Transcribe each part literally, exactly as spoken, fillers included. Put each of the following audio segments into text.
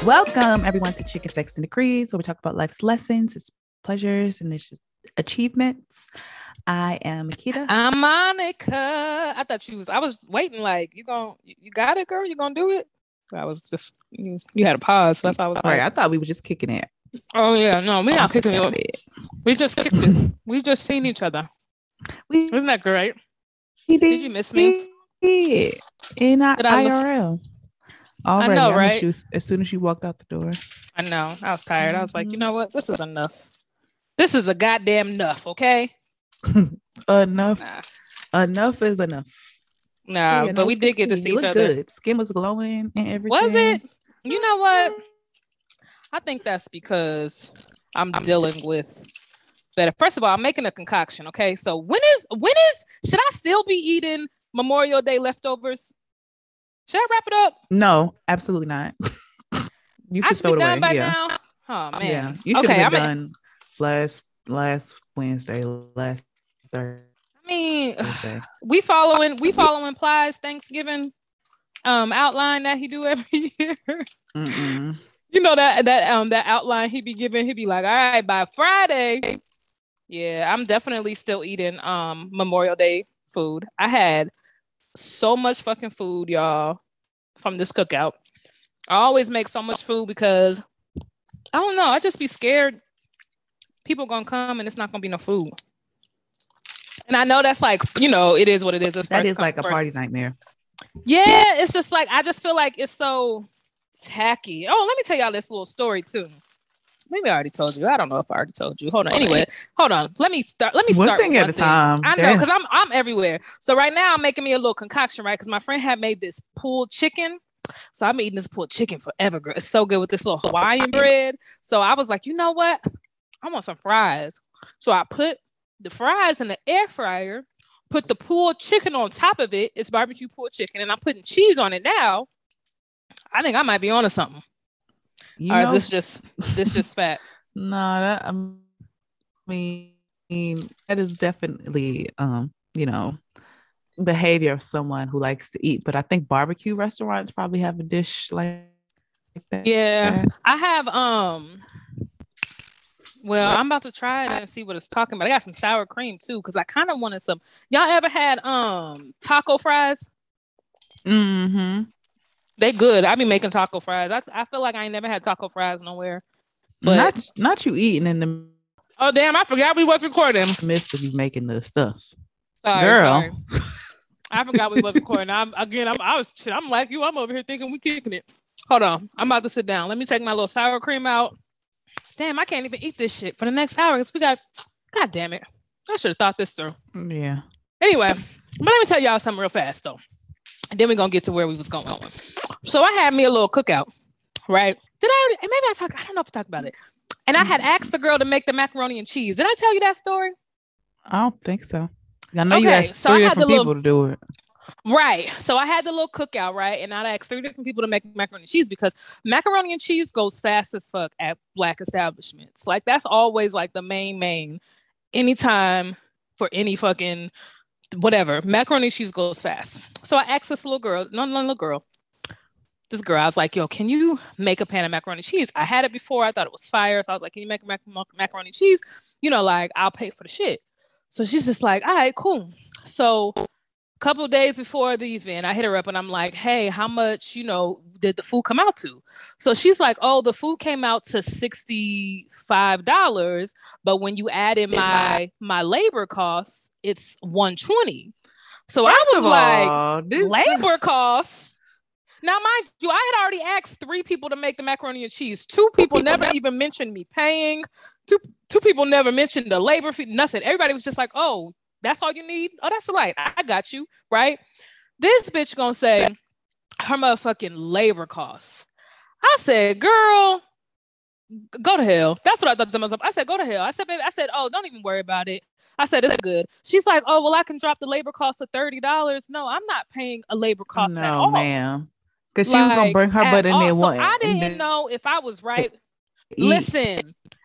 Welcome, everyone, to Chicken Sex and the Creeds, where we talk about life's lessons, its pleasures, and its achievements. I am Makita. I'm Monica. I thought you was. I was waiting. Like you gonna, you got it, girl. You gonna do it? I was just. You, you had a pause. So that's why I was Sorry, like. I thought we were just kicking it. Oh yeah, no, we're not kicking it. We just kicked it. We just seen each other. We, Isn't that great? Did, did you miss me? In our I R L. Look- Already, I know, I right? You as soon as you walked out the door. I know. I was tired. I was like, you know what? This is enough. This is a goddamn enough. Okay. enough. Nah. Enough is enough. Nah, yeah, but no, we did get to see you each look other. Good. Skin was glowing and everything. Was it? You know what? I think that's because I'm dealing with better. First of all, I'm making a concoction. Okay, so when is when is should I still be eating Memorial Day leftovers? Should I wrap it up? No, absolutely not. You should, I should throw be it done away. by yeah. now. Oh man, yeah, you should okay, have been I'm done a- last last Wednesday, last Thursday. I mean, we following we following Plies Thanksgiving um outline that he do every year. Mm-mm. You know that that um that outline he be giving. He be like, all right, by Friday. Yeah, I'm definitely still eating um Memorial Day food. I had so much fucking food, y'all, from this cookout. I always make so much food because I don't know. I just be scared people gonna come and it's not gonna be no food. And I know that's like, you know, it is what it is. It's that first is come, like a first. party nightmare. Yeah, it's just like I just feel like it's so tacky. Oh, let me tell y'all this little story too. Maybe I already told you. I don't know if I already told you. Hold on. Anyway, hold on. Let me start. Let me one start. Thing with at one a thing. time. I know because I'm I'm everywhere. So right now I'm making me a little concoction, right? Because my friend had made this pulled chicken. So I'm eating this pulled chicken forever, girl. It's so good with this little Hawaiian bread. So I was like, you know what? I want some fries. So I put the fries in the air fryer, put the pulled chicken on top of it. It's barbecue pulled chicken, and I'm putting cheese on it now. I think I might be onto something. You or know, is this just this just fat? No, that I mean that is definitely um, you know, behavior of someone who likes to eat. But I think barbecue restaurants probably have a dish like that. Yeah, I have um well, I'm about to try it and see what it's talking about. I got some sour cream too, because I kind of wanted some. Y'all ever had um taco fries? Mm-hmm. They good. I be making taco fries. I I feel like I ain't never had taco fries nowhere. But not not you eating in the oh damn, I forgot we was recording. Midst of you making the stuff. Sorry, girl. Sorry. I forgot we was recording. I'm again. I'm. I was. Shit, I'm like you. I'm over here thinking we kicking it. Hold on. I'm about to sit down. Let me take my little sour cream out. Damn, I can't even eat this shit for the next hour because we got. God damn it! I should have thought this through. Yeah. Anyway, but let me tell y'all something real fast though, and then we're gonna get to where we was going. So I had me a little cookout, right? Did I already? Maybe I talked. I don't know if I talked about it. And I had asked the girl to make the macaroni and cheese. Did I tell you that story? I don't think so. I know okay, you asked so three I had different the people little, to do it. Right. So I had the little cookout, right? And I asked three different people to make macaroni and cheese because macaroni and cheese goes fast as fuck at Black establishments. Like that's always like the main main. Anytime for any fucking whatever, macaroni and cheese goes fast. So I asked this little girl, no, no, little girl, this girl, I was like, yo, can you make a pan of macaroni and cheese? I had it before. I thought it was fire. So I was like, can you make a mac- macaroni and cheese? You know, like I'll pay for the shit. So she's just like, all right, cool. So a couple of days before the event, I hit her up and I'm like, hey, how much, you know, did the food come out to? So she's like, oh, the food came out to sixty-five dollars. But when you add in my my labor costs, it's one hundred twenty dollars. So First I was like, all, this labor is- costs? Now, mind you, I had already asked three people to make the macaroni and cheese. Two people never even mentioned me paying. Two two people never mentioned the labor fee, nothing. Everybody was just like, oh, that's all you need? Oh, that's right. I got you, right? This bitch gonna say her motherfucking labor costs. I said, girl, go to hell. That's what I thought to myself. I said, go to hell. I said, baby, I said, oh, don't even worry about it. I said, it's good. She's like, oh, well, I can drop the labor cost to thirty dollars. No, I'm not paying a labor cost no, at all. ma'am. Because she like, was going to bring her butt in there. So one. I didn't know if I was right. Eat. Listen,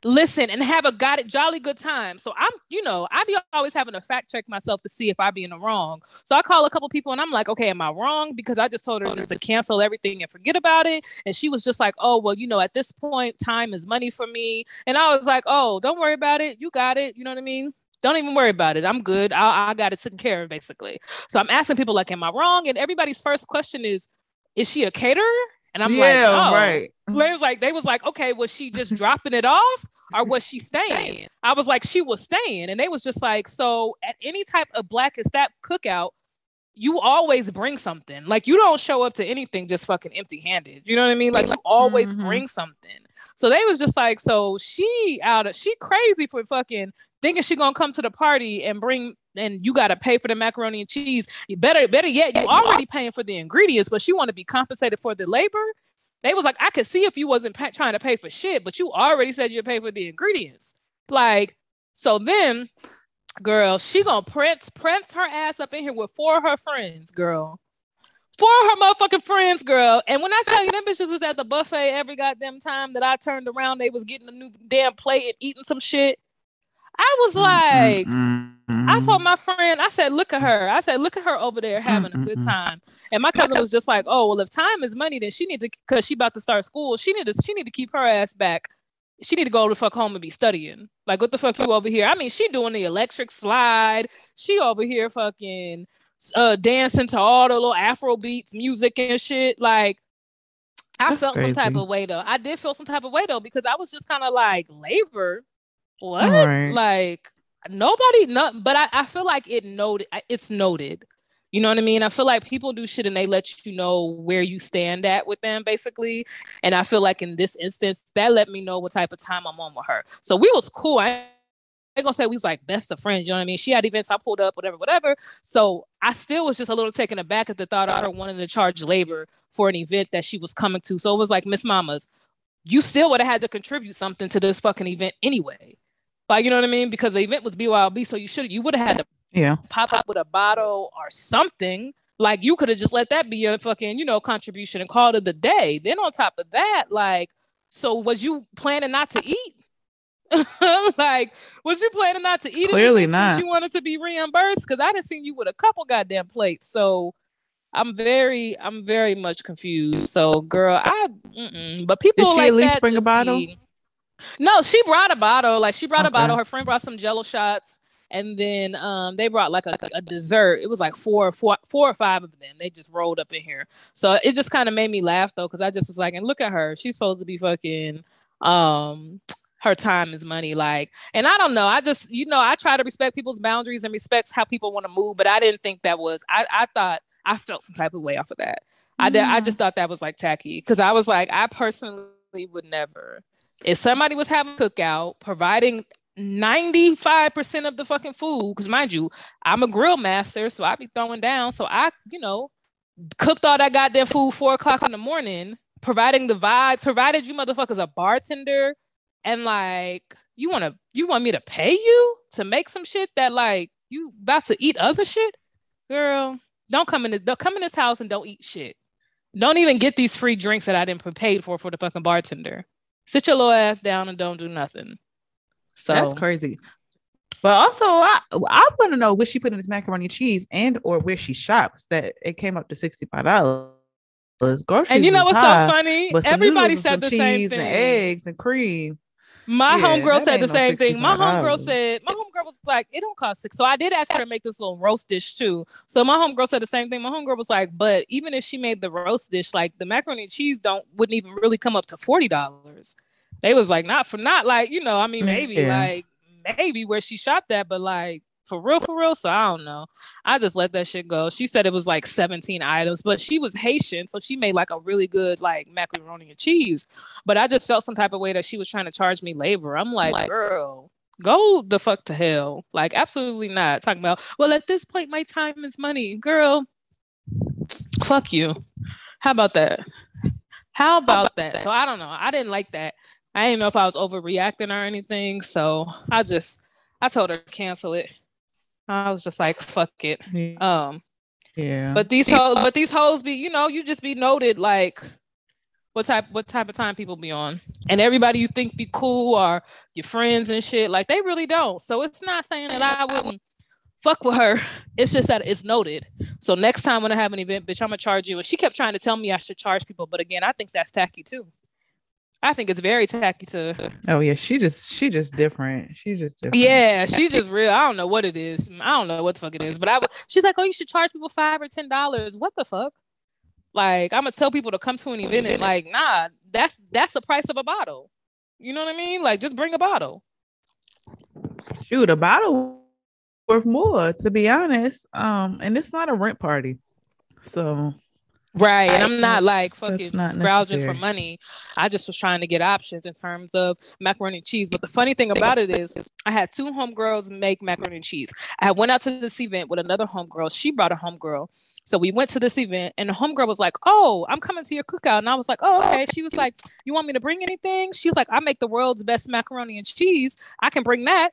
listen and have a got it jolly good time. So I'm, you know, I be always having to fact check myself to see if I be in the wrong. So I call a couple people and I'm like, okay, am I wrong? Because I just told her just to cancel everything and forget about it. And she was just like, oh, well, you know, at this point, time is money for me. And I was like, oh, don't worry about it. You got it. You know what I mean? Don't even worry about it. I'm good. I, I got it taken care of, basically. So I'm asking people like, am I wrong? And everybody's first question is, is she a caterer? And I'm yeah, like, oh, right. They was like, they was like, okay, was she just dropping it off or was she staying? I was like, she was staying. And they was just like, so at any type of Black Estab cookout, you always bring something. Like, you don't show up to anything just fucking empty handed. You know what I mean? Like, you always mm-hmm. bring something. So they was just like, so she out of, she crazy for fucking thinking she gonna come to the party and bring, and you gotta pay for the macaroni and cheese. You better, better yet, you already paying for the ingredients, but she want to be compensated for the labor. They was like, I could see if you wasn't pa- trying to pay for shit, but you already said you'd pay for the ingredients. Like, so then, girl, she gonna prance, prance her ass up in here with four of her friends, girl. Four of her motherfucking friends, girl. And when I tell you, them bitches was at the buffet every goddamn time that I turned around, they was getting a new damn plate and eating some shit. I was like, mm-hmm. I told my friend, I said, look at her. I said, look at her over there having mm-hmm. a good time. And my cousin was just like, oh, well, if time is money, then she need to, because she about to start school, she need to, she need to keep her ass back. She need to go the fuck home and be studying. Like, what the fuck you over here? I mean, she doing the electric slide. She over here fucking uh, dancing to all the little Afro beats, music and shit. Like, I That's felt crazy. some type of way though. I did feel some type of way though, because I was just kind of like, labor? What? Right. Like, nobody, not, but I, I feel like it noted, it's noted. You know what I mean? I feel like people do shit and they let you know where you stand at with them, basically. And I feel like in this instance, that let me know what type of time I'm on with her. So we was cool. I ain't gonna say we was like best of friends. You know what I mean? She had events, I pulled up, whatever, whatever. So I still was just a little taken aback at the thought of her wanting to charge labor for an event that she was coming to. So it was like, Miss Mamas, you still would have had to contribute something to this fucking event anyway. Like, you know what I mean? Because the event was B Y O B, so you should you would have had to yeah. pop up with a bottle or something. Like, you could have just let that be your fucking, you know, contribution and called it the day. Then on top of that, like, so was you planning not to eat? Like, was you planning not to eat? Clearly not. Since you wanted to be reimbursed? Because I done seen you with a couple goddamn plates. So I'm very, I'm very much confused. So, girl, I, mm-mm. but people Did she like at least that bring a bottle? Be, No, she brought a bottle. Like, she brought okay. a bottle. Her friend brought some Jello shots, and then um, they brought like a, a dessert. It was like four, four, four or five of them. They just rolled up in here. So it just kind of made me laugh though, because I just was like, and look at her. She's supposed to be fucking. Um, her time is money. Like, and I don't know. I just, you know, I try to respect people's boundaries and respect how people want to move, but I didn't think that was. I, I thought I felt some type of way off of that. Mm. I did. I just thought that was like tacky, because I was like, I personally would never. If somebody was having a cookout, providing ninety-five percent of the fucking food, because mind you, I'm a grill master, so I be throwing down. So I, you know, cooked all that goddamn food four o'clock in the morning, providing the vibes, provided you motherfuckers a bartender, and like, you want to, you want me to pay you to make some shit that like you about to eat other shit? Girl, don't come in this, don't come in this house and don't eat shit. Don't even get these free drinks that I didn't pay for for the fucking bartender. Sit your little ass down and don't do nothing. So that's crazy. But also, I I want to know where she put in this macaroni and cheese, and or where she shops. That it came up to sixty-five dollars. Groceries and you know what's high, so funny? Everybody said the same thing. And eggs and cream. My yeah, homegirl said the same no thing. My homegirl said, my homegirl was like, it don't cost six. So I did ask her to make this little roast dish too. So my homegirl said the same thing. My homegirl was like, but even if she made the roast dish, like the macaroni and cheese don't wouldn't even really come up to forty dollars. They was like, not for not like, you know, I mean, maybe yeah. like maybe where she shopped at, but like for real, for real. So I don't know. I just let that shit go. She said it was like seventeen items, but she was Haitian. So she made like a really good like macaroni and cheese. But I just felt some type of way that she was trying to charge me labor. I'm like, like girl, go the fuck to hell. Like, absolutely not. Talking about, well, at this point, my time is money. Girl, fuck you. How about that? How about that? So I don't know. I didn't like that. I didn't know if I was overreacting or anything. So I just, I told her to cancel it. I was just like, fuck it. Um, yeah. But these hoes, but these hoes be, you know, you just be noted like, what type what type of time people be on. And everybody you think be cool are your friends and shit. Like they really don't. So it's not saying that I wouldn't fuck with her. It's just that it's noted. So next time when I have an event, bitch, I'm gonna charge you. And she kept trying to tell me I should charge people, but again, I think that's tacky too. I think it's very tacky to. Oh yeah, she just she just different. She just different. Yeah, she's just real. I don't know what it is. I don't know what the fuck it is. But I she's like, oh, you should charge people five or ten dollars. What the fuck? Like I'm gonna tell people to come to an event and like, nah, that's that's the price of a bottle. You know what I mean? Like just bring a bottle. Shoot, a bottle worth more, to be honest. Um, and it's not a rent party, so. Right, and I'm not like fucking not scrounging for money. I just was trying to get options in terms of macaroni and cheese. But the funny thing about it is, I had two homegirls make macaroni and cheese. I went out to this event with another homegirl. She brought a homegirl, so we went to this event, and the homegirl was like, "Oh, I'm coming to your cookout," and I was like, "Oh, okay." She was like, "You want me to bring anything?" She was like, "I make the world's best macaroni and cheese. I can bring that."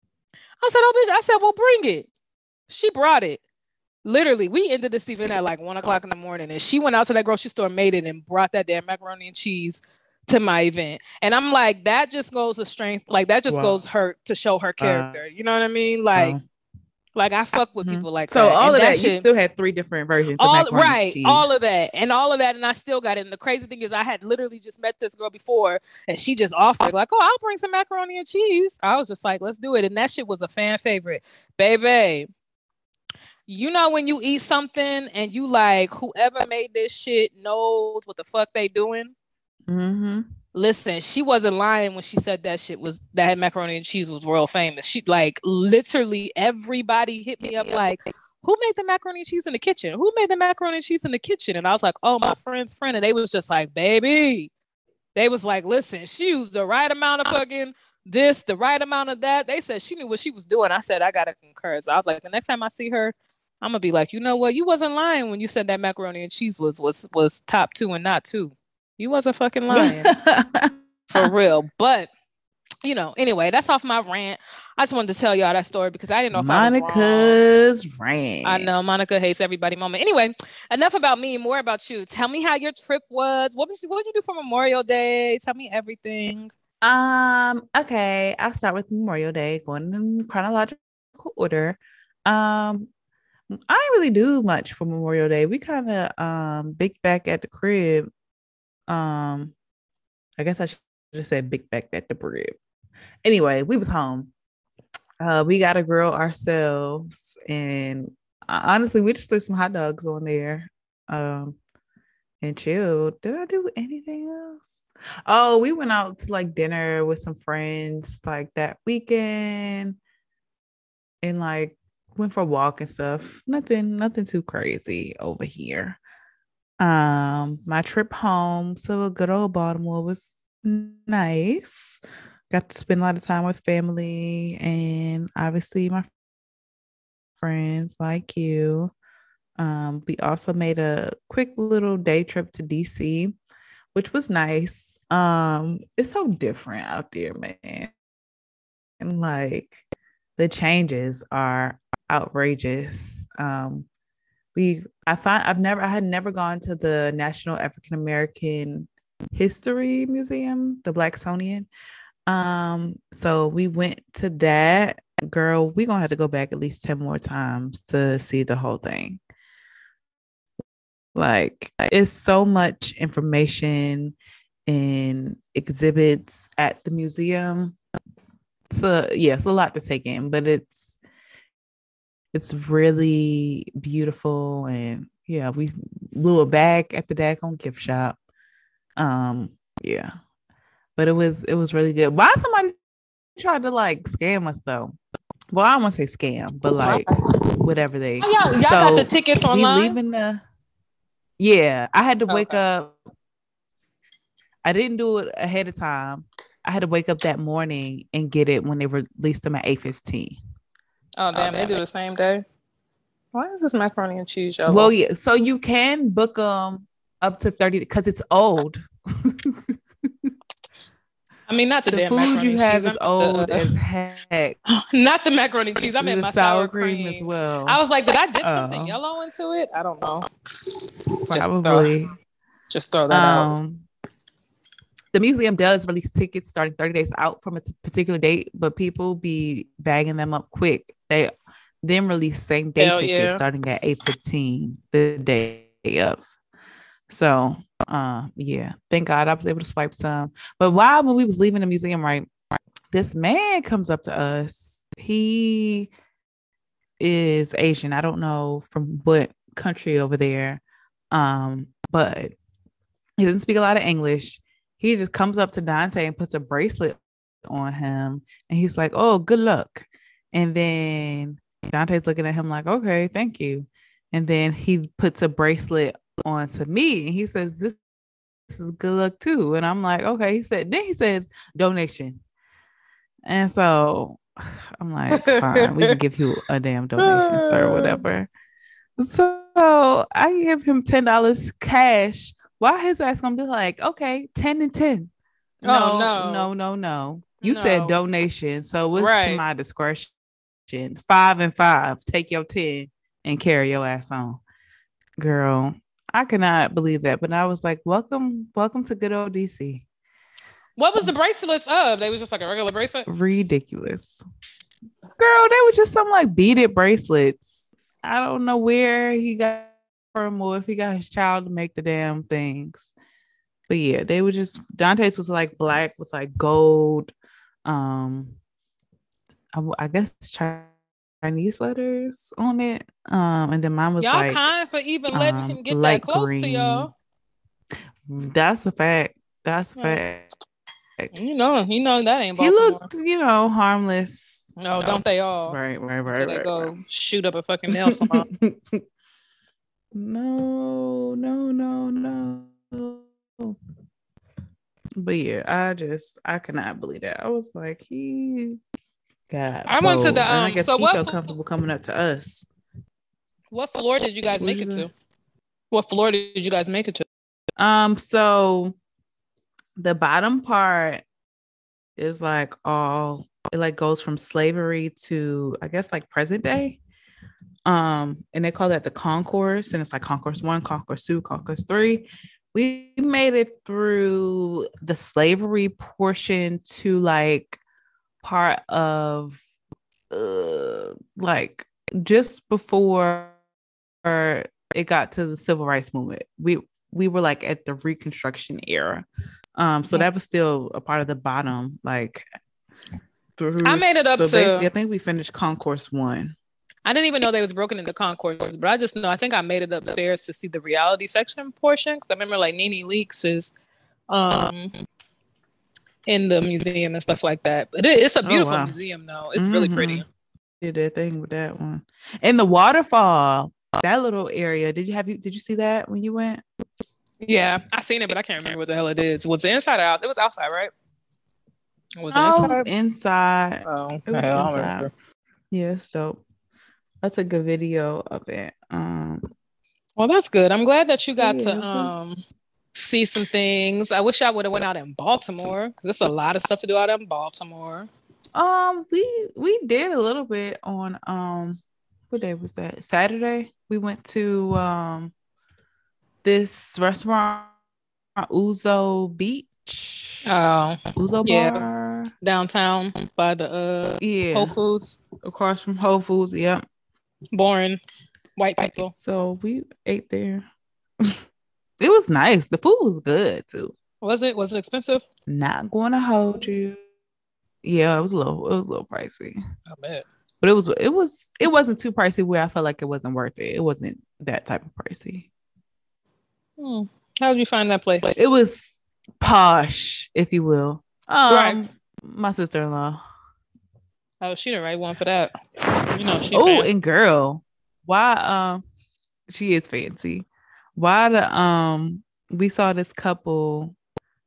I said, "Oh, bitch," I said, "Well, bring it." She brought it. Literally, we ended this event at like one o'clock in the morning, and she went out to that grocery store, made it, and brought that damn macaroni and cheese to my event. And I'm like, that just goes to strength, like that just wow. goes her to show her character. Uh, you know what I mean? Like, uh, like I fuck with mm-hmm. people like so that. So all and of that, that shit, you still had three different versions. All of macaroni right, and cheese. all of that, and all of that, and I still got it. And the crazy thing is, I had literally just met this girl before, and she just offered like, "Oh, I'll bring some macaroni and cheese." I was just like, "Let's do it," and that shit was a fan favorite, baby. You know when you eat something and you like whoever made this shit knows what the fuck they doing. Mm-hmm. Listen, she wasn't lying when she said that shit was that macaroni and cheese was world famous. She like literally everybody hit me up like, who made the macaroni and cheese in the kitchen? Who made the macaroni and cheese in the kitchen? And I was like, oh, my friend's friend. And they was just like, baby. They was like, listen, she used the right amount of fucking this, the right amount of that. They said she knew what she was doing. I said, I gotta concur. So I was like, the next time I see her, I'm gonna be like, you know what? You wasn't lying when you said that macaroni and cheese was was was top two and not two. You wasn't fucking lying. For real. But you know, anyway, that's off my rant. I just wanted to tell y'all that story because I didn't know if Monica's I was wrong. rant. I know Monica hates everybody moment. Anyway, enough about me, more about you. Tell me how your trip was. What was you, what did you do for Memorial Day? Tell me everything. Um, okay, I'll start with Memorial Day, going in chronological order. Um I didn't really do much for Memorial Day. We kind of um big back at the crib. Um, I guess I should have said big back at the crib. Anyway, we was home. Uh, we got a grill ourselves, and uh, honestly, we just threw some hot dogs on there. Um, and chilled. Did I do anything else? Oh, we went out to like dinner with some friends like that weekend, and like. Went for a walk and stuff. Nothing, nothing too crazy over here. Um, my trip home, so good old Baltimore was nice. Got to spend a lot of time with family and obviously my friends like you. Um, we also made a quick little day trip to D C, which was nice. Um, it's so different out there, man. And like the changes are outrageous. Um, we I find I've never I had never gone to the National African American History Museum, the Blacksonian. Um, so we went to that. Girl, we're gonna have to go back at least ten more times to see the whole thing. Like it's so much information and exhibits at the museum. So yeah, it's a lot to take in, but it's it's really beautiful. And yeah, we blew a bag at the daggone gift shop. Um, yeah. But it was it was really good. Why somebody tried to like scam us though? Well, I don't want to say scam, but like whatever they. Oh, y'all, y'all so got the tickets online. We leaving the. Yeah, I had to wake okay. up. I didn't do it ahead of time. I had to wake up that morning and get it when they released them at eight fifteen. Oh damn! Oh, they do the same day. Why is this macaroni and cheese yellow? Well, yeah. So you can book them up to thirty because it's old. I mean, not the, the damn food macaroni you have cheese. is old the, as heck. Not the macaroni and cheese. I meant my sour, sour cream. cream as well. I was like, did I dip uh, something yellow into it? I don't know. Probably. Just throw, just throw that um, out. the museum does release tickets starting thirty days out from a particular date, but people be bagging them up quick. They then release same day Hell tickets yeah. starting at eight fifteen the day of. So uh yeah, thank God I was able to swipe some. But while when we was leaving the museum, right, this man comes up to us. He is Asian. I don't know from what country over there. Um, but he doesn't speak a lot of English. He just comes up to Dante and puts a bracelet on him. And he's like, oh, good luck. And then Dante's looking at him like, okay, thank you. And then he puts a bracelet onto me. And he says, this, this is good luck too. And I'm like, okay. He said, then he says, donation. And so I'm like, fine, we can give you a damn donation, sir, whatever. So I give him ten dollars cash. Why his ass gonna be like, okay, ten and ten? No, oh, no, no, no, no. You no. said donation, so it's right. to my discretion. Five and five. Take your ten and carry your ass on, girl. I cannot believe that, but I was like, welcome, welcome to good old D C. What was the bracelets of? They was just like a regular bracelet? Ridiculous. Girl, they were just some like beaded bracelets. I don't know where he got from or if he got his child to make the damn things. But yeah, they were just, Dante's was like black with like gold. Um, I, I guess Chinese letters on it. Um, and then mine was y'all like kind for even letting um, him get that close green. To y'all. That's a fact. That's a fact. You know, you know that ain't Baltimore. He looked, you know, harmless. No, don't they all? Right, right, right. Until right, they go right. shoot up a fucking nail salon. no, no, no, no. But yeah, I just I cannot believe that. I was like, he got. I went to the. Um, I guess so he what felt comfortable coming up to us. What floor did you guys what make it to? What floor did you guys make it to? Um, so the bottom part is like all it like goes from slavery to I guess like present day. Um, and they call that the concourse, and it's like concourse one, concourse two, concourse three. We made it through the slavery portion to like part of uh, like just before it got to the civil rights movement. We we were like at the Reconstruction era. Um, so that was still a part of the bottom, like through. I made it up so to. Basically, I think we finished concourse one. I didn't even know they was broken into concourses, but I just know I think I made it upstairs to see the reality section portion because I remember like Nene Leakes is um in the museum and stuff like that. But it, it's a beautiful oh, wow. museum though. It's mm-hmm. really pretty. Did that thing with that one. And the waterfall, that little area. Did you have you did you see that when you went? Yeah, I seen it, but I can't remember what the hell it is. Was it inside or out? It was outside, right? Was it oh, inside? It was inside. Oh, it was hell, inside. I remember. Yeah, it's dope. I took a video of it. Um, well, that's good. I'm glad that you got yeah, to um was... see some things. I wish I would have went out in Baltimore because there's a lot of stuff to do out in Baltimore. Um, we we did a little bit on um, what day was that? Saturday. We went to um this restaurant, Ouzo Beach. Oh, Ouzo yeah. Bar downtown by the uh yeah Whole Foods, across from Whole Foods. Yep. Boring white people. So we ate there. It was nice. The food was good too. Was it? Was it expensive? Not going to hold you. Yeah, it was a little. It was a little pricey. I bet. But it was. It was. It wasn't too pricey where I felt like it wasn't worth it. It wasn't that type of pricey. Hmm. How did you find that place? It was posh, if you will. Um, right. My sister-in-law. Oh, she the right one for that. You know, she. Oh, and girl, why? Um, she is fancy. Why the um? We saw this couple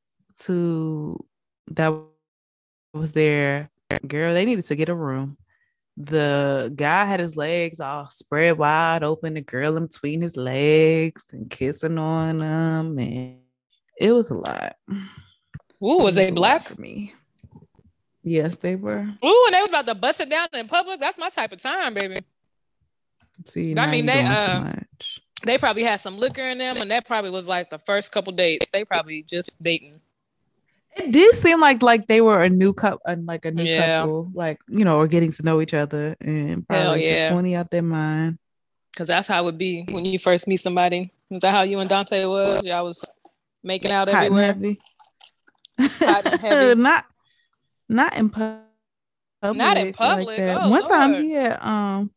to that was there. Girl, they needed to get a room. The guy had his legs all spread wide open. The girl in between his legs and kissing on them, and it was a lot. Ooh, was they black? For me. Yes, they were. Ooh, and they was about to bust it down in public. That's my type of time, baby. See, I mean, they uh, they probably had some liquor in them, and that probably was like the first couple dates. They probably just dating. It did seem like like they were a new couple, like a new Yeah. couple, like you know, or getting to know each other and Hell probably just yeah. pointing out their mind. Cause that's how it would be when you first meet somebody. Is that how you and Dante was? Y'all was making out Hot and everywhere. heavy. Hot and heavy. not not in public. Not in like public. that. Oh One time Lord. he had um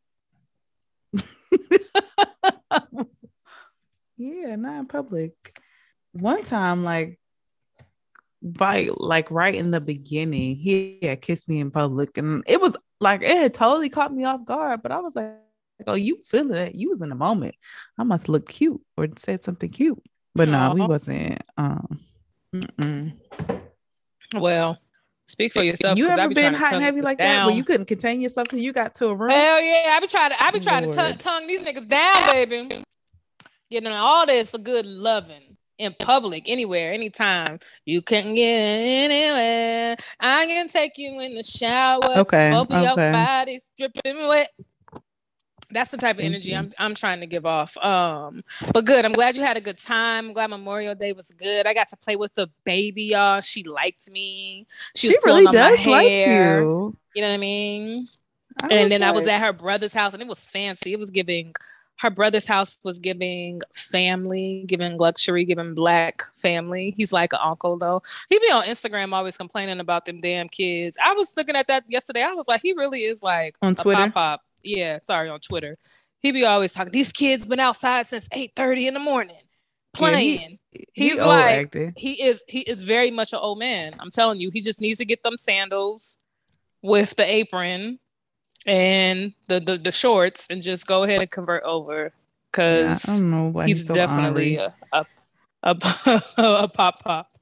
yeah, not in public. One time, like right, like right in the beginning, he had kissed me in public, and it was like it had totally caught me off guard. But I was like, "Oh, you was feeling it. You was in the moment. I must look cute or said something cute." But no, nah, we wasn't. Um, mm-mm. Well, speak for yourself. You ever I be been trying hot to and heavy like down. that, where you couldn't contain yourself till you got to a room? Hell yeah, I be trying to. I be trying Lord. to tongue these niggas down, baby. Getting all this good loving in public, anywhere, anytime. You can get anywhere. I can take you in the shower. Okay. Both of okay. your bodies dripping wet. That's the type of Thank energy you. I'm I'm trying to give off. Um, but good. I'm glad you had a good time. I'm glad Memorial Day was good. I got to play with the baby, y'all. She liked me. She, she was really on does my hair. Like you. You know what I mean? I and then like... I was at her brother's house, and it was fancy. It was giving. Her brother's house was giving family, giving luxury, giving black family. He's like an uncle though. He be on Instagram always complaining about them damn kids. I was looking at that yesterday. I was like, he really is like on Twitter. Pop pop. Yeah, sorry, on Twitter. He be always talking. These kids been outside since eight thirty in the morning playing. Yeah, he, He's he like acting. he is he is very much an old man. I'm telling you, he just needs to get them sandals with the apron and the, the the shorts and just go ahead and convert over because yeah, I don't know why he's, he's so definitely a a, a, a pop pop.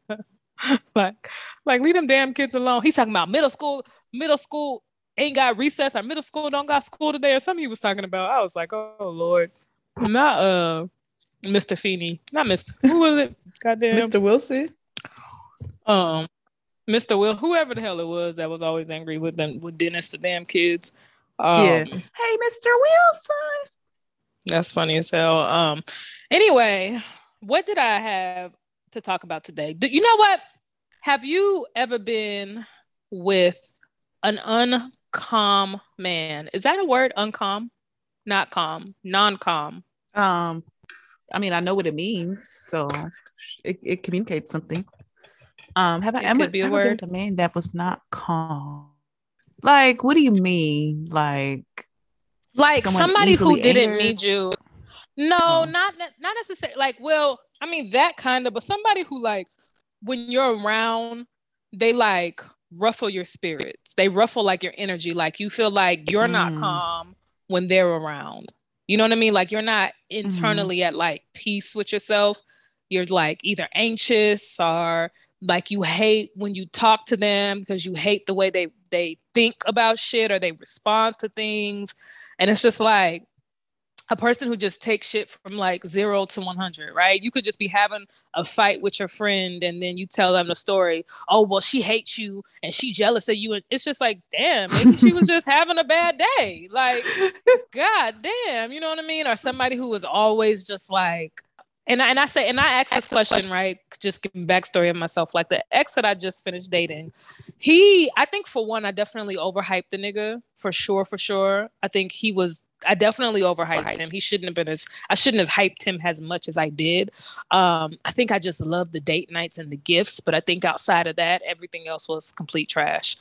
like like leave them damn kids alone. He's talking about middle school middle school ain't got recess or middle school don't got school today or something he was talking about. I was like, oh Lord, not uh Mister Feeney, not Mister Who was it? Goddamn, Mister Wilson. Um. Mister Will, whoever the hell it was that was always angry with them with Dennis, the damn kids. Um, yeah. Hey, Mister Wilson. That's funny as hell. Um, anyway, what did I have to talk about today? Do, you know what? Have you ever been with an uncalm man? Is that a word? Uncalm? Not calm. Non-calm. Um, I mean, I know what it means, so it, it communicates something. Um, have I ever, be a ever word. been with a man that was not calm? Like, what do you mean? Like, like somebody who didn't angered? need you? No, oh. not not necessarily. Like, well, I mean that kind of, but somebody who like when you're around, they like ruffle your spirits. They ruffle like your energy. Like you feel like you're mm. not calm when they're around. You know what I mean? Like you're not internally mm. at like peace with yourself. You're like either anxious or like you hate when you talk to them because you hate the way they, they think about shit or they respond to things. And it's just like a person who just takes shit from like zero to one hundred, right? You could just be having a fight with your friend and then you tell them the story. Oh, well, she hates you and she jealous of you. And it's just like, damn, maybe she was just having a bad day. Like, God damn, you know what I mean? Or somebody who was always just like, And I, and I say, and I asked this question, right? Just giving backstory of myself. Like the ex that I just finished dating, he, I think for one, I definitely overhyped the nigga for sure, for sure. I think he was, I definitely overhyped him. He shouldn't have been as, I shouldn't have hyped him as much as I did. Um, I think I just loved the date nights and the gifts, but I think outside of that, everything else was complete trash.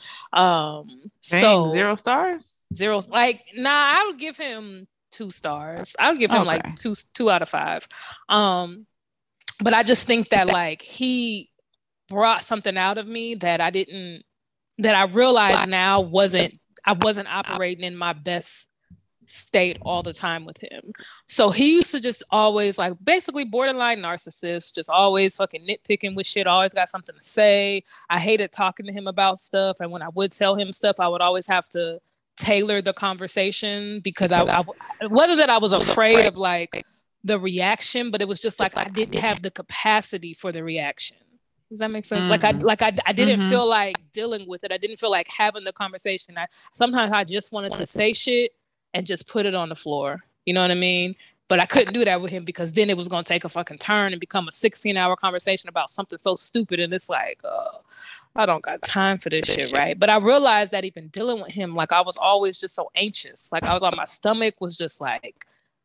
Um, Dang, so zero stars? Zero, like, nah, I would give him two stars. I would give him okay. like two two out of five. Um, but I just think that like he brought something out of me that I didn't, that I realize now wasn't, I wasn't operating in my best state all the time with him. So he used to just always like basically borderline narcissist, just always fucking nitpicking with shit, always got something to say. I hated talking to him about stuff. And when I would tell him stuff, I would always have to tailor the conversation because I, I it wasn't that I was afraid of like the reaction, but it was just like I didn't have the capacity for the reaction. Does that make sense? Mm-hmm. Like I like I, I didn't mm-hmm. feel like dealing with it. I didn't feel like having the conversation. I sometimes I just wanted to say shit and just put it on the floor. You know what I mean? But I couldn't do that with him because then it was going to take a fucking turn and become a sixteen hour conversation about something so stupid. And it's like, uh, I don't got time for this shit, right? But I realized that even dealing with him, like I was always just so anxious. Like I was on my stomach was just like,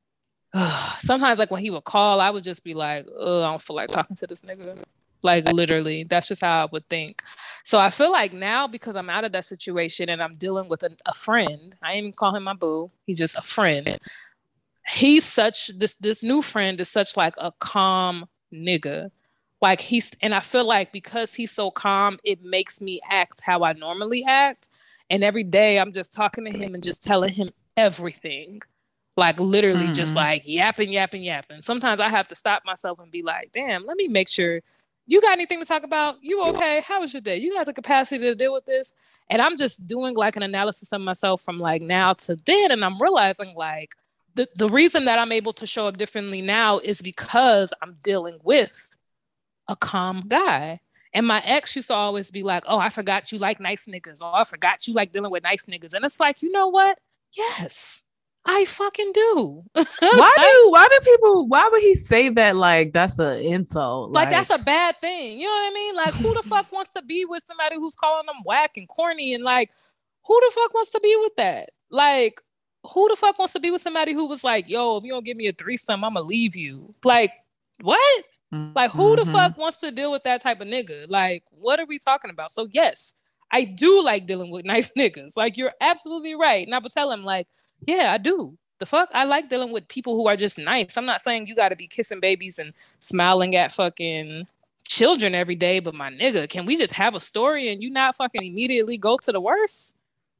uh, sometimes like when he would call, I would just be like, oh, I don't feel like talking to this nigga. Like literally, that's just how I would think. So I feel like now because I'm out of that situation and I'm dealing with a, a friend, I ain't even call him my boo. He's just a friend. He's such this this new friend is such like a calm nigga. Like he's and I feel like because he's so calm, it makes me act how I normally act. And every day I'm just talking to him and just telling him everything. Like literally mm. just like yapping, yapping, yapping. Sometimes I have to stop myself and be like, damn, let me make sure you got anything to talk about? You okay? How was your day? You got the capacity to deal with this? And I'm just doing like an analysis of myself from like now to then. And I'm realizing like the, the reason that I'm able to show up differently now is because I'm dealing with a calm guy. And my ex used to always be like, oh, I forgot you like nice niggas. Oh, I forgot you like dealing with nice niggas. And it's like, you know what? Yes, I fucking do. Why do why do people why would he say that like that's an insult? Like, like that's a bad thing. You know what I mean? Like who the fuck wants to be with somebody who's calling them whack and corny and like who the fuck wants to be with that? Like who the fuck wants to be with somebody who was like, yo, if you don't give me a threesome, I'm gonna leave you. Like, what? Mm-hmm. Like who the fuck wants to deal with that type of nigga? Like, what are we talking about? So yes, I do like dealing with nice niggas. Like you're absolutely right. And I would tell him like, yeah, I do. The fuck? I like dealing with people who are just nice. I'm not saying you got to be kissing babies and smiling at fucking children every day, but my nigga, can we just have a story and you not fucking immediately go to the worst?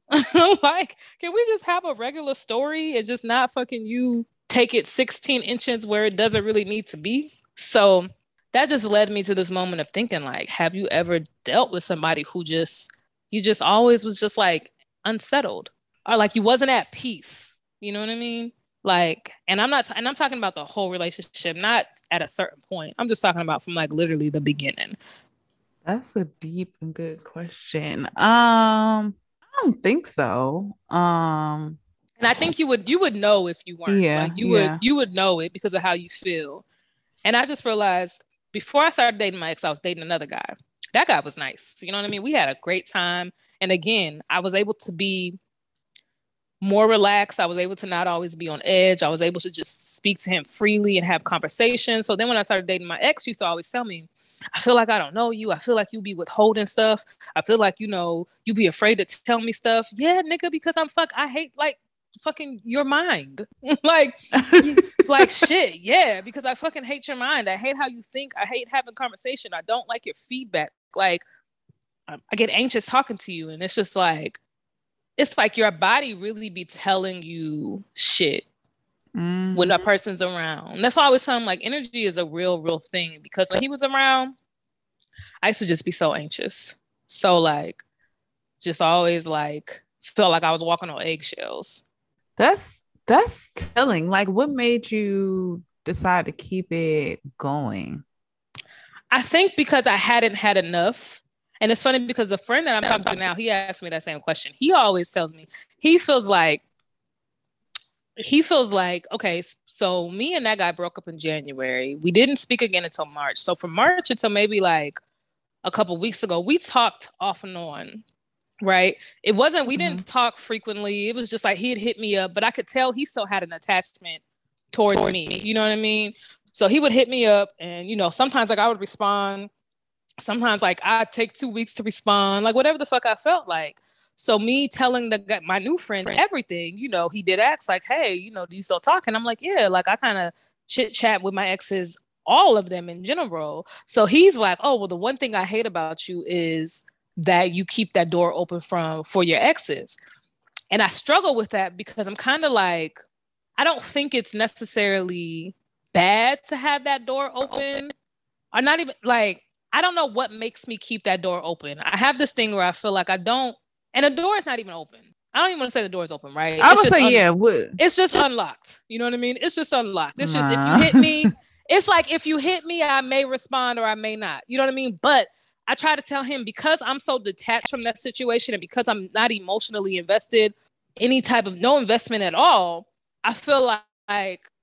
Like, can we just have a regular story and just not fucking you take it sixteen inches where it doesn't really need to be? So that just led me to this moment of thinking like, have you ever dealt with somebody who just, you just always was just like unsettled? Or like you wasn't at peace, you know what I mean? Like, and I'm not, and I'm talking about the whole relationship, not at a certain point. I'm just talking about from like literally the beginning. That's a deep and good question. Um, I don't think so. Um, and I think you would, you would know if you weren't. Yeah, like you yeah. would, you would know it because of how you feel. And I just realized before I started dating my ex, I was dating another guy. That guy was nice. You know what I mean? We had a great time. And again, I was able to be more relaxed. I was able to not always be on edge. I was able to just speak to him freely and have conversations. So then when I started dating my ex, he used to always tell me, I feel like I don't know you. I feel like you be withholding stuff. I feel like, you know, you be afraid to tell me stuff. Yeah, nigga, because I'm fuck, I hate like fucking your mind. like, like shit. Yeah, because I fucking hate your mind. I hate how you think. I hate having conversation. I don't like your feedback. Like, I get anxious talking to you. And it's just like, it's like your body really be telling you shit mm-hmm. when a person's around. And that's why I was telling him, like, energy is a real, real thing. Because when he was around, I used to just be so anxious. So, like, just always, like, felt like I was walking on eggshells. That's, that's telling. Like, what made you decide to keep it going? I think because I hadn't had enough. And it's funny because the friend that I'm talking to now, he asked me that same question. He always tells me, he feels like, he feels like, okay, so me and that guy broke up in January. We didn't speak again until March. So from March until maybe like a couple weeks ago, we talked off and on, right? It wasn't, we mm-hmm. didn't talk frequently. It was just like, he'd hit me up, but I could tell he still had an attachment towards, towards me. me. You know what I mean? So he would hit me up and, you know, sometimes like I would respond. Sometimes like I'd take two weeks to respond, like whatever the fuck I felt like. So me telling the my new friend everything, you know, he did ask like, hey, you know, do you still talk? And I'm like, yeah, like I kind of chit chat with my exes, all of them in general. So he's like, oh, well, the one thing I hate about you is that you keep that door open from for your exes. And I struggle with that because I'm kind of like, I don't think it's necessarily bad to have that door open or not even like, I don't know what makes me keep that door open. I have this thing where I feel like I don't, and the door is not even open. I don't even want to say the door is open, right? I would say, un- yeah. What? It's just unlocked. You know what I mean? It's just unlocked. It's nah. just, if you hit me, it's like, if you hit me, I may respond or I may not. You know what I mean? But I try to tell him because I'm so detached from that situation and because I'm not emotionally invested, any type of no investment at all, I feel like, like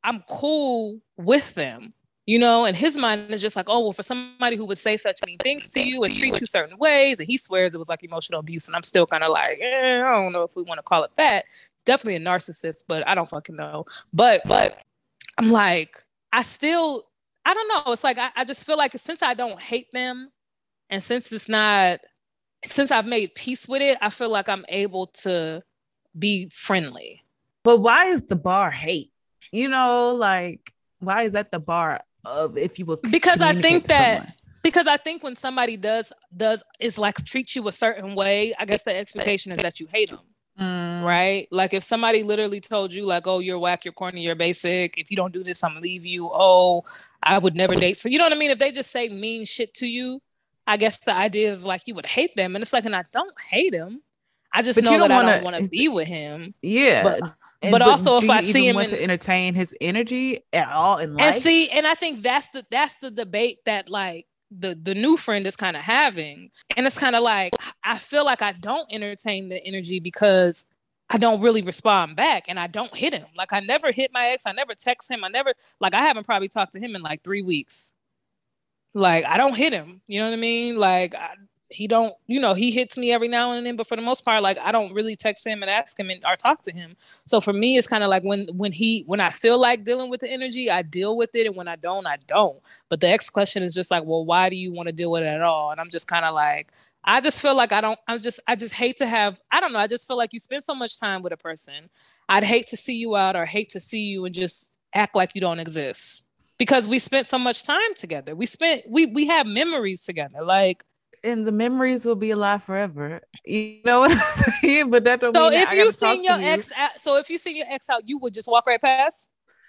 I'm cool with them. You know, and his mind is just like, oh, well, for somebody who would say such mean things to you and treat you certain ways, and he swears it was like emotional abuse, and I'm still kind of like, eh, I don't know if we want to call it that. It's definitely a narcissist, but I don't fucking know. But but I'm like, I still, I don't know. It's like I, I just feel like since I don't hate them, and since it's not, since I've made peace with it, I feel like I'm able to be friendly. But why is the bar hate? You know, like why is that the bar? Of if you will, because I think that someone. because I think when somebody does does is like treat you a certain way, I guess the expectation is that you hate them, mm. right? Like if somebody literally told you like, oh, you're whack, you're corny, you're basic. If you don't do this, I'm gonna leave you. Oh, I would never date. So you know what I mean? If they just say mean shit to you, I guess the idea is like you would hate them, and it's like, and I don't hate him. I just but know that wanna, I don't want to be with him. Yeah. But, and, but, but also if I see him want in, to entertain his energy at all in life. And see, and I think that's the that's the debate that like the the new friend is kind of having. And it's kind of like I feel like I don't entertain the energy because I don't really respond back and I don't hit him. Like I never hit my ex, I never text him, I never like I haven't probably talked to him in like three weeks. Like I don't hit him. You know what I mean? Like I, he don't, you know, he hits me every now and then, but for the most part, like I don't really text him and ask him and, or talk to him. So for me, it's kind of like when when he when I feel like dealing with the energy, I deal with it, and when I don't, I don't. But the next question is just like, well, why do you want to deal with it at all? And I'm just kind of like, I just feel like I don't. I'm just I just hate to have. I don't know. I just feel like you spend so much time with a person. I'd hate to see you out or hate to see you and just act like you don't exist because we spent so much time together. We spent we we have memories together, like. And the memories will be alive forever. You know what I'm saying? But that don't so mean if that you seen your you. ex out, so if you seen your ex out, you would just walk right past?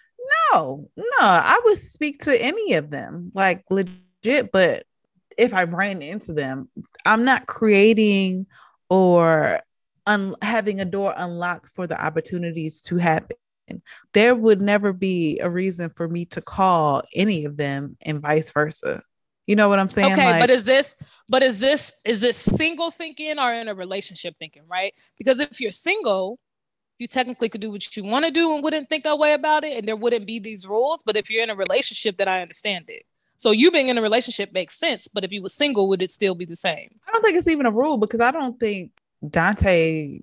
No, no, I would speak to any of them, like legit. But if I ran into them, I'm not creating or un- having a door unlocked for the opportunities to happen. There would never be a reason for me to call any of them and vice versa. You know what I'm saying? Okay, like, but is this, but is this, is this single thinking or in a relationship thinking, right? Because if you're single, you technically could do what you want to do and wouldn't think that way about it, and there wouldn't be these rules. But if you're in a relationship, then I understand it. So you being in a relationship makes sense. But if you were single, would it still be the same? I don't think it's even a rule because I don't think Dante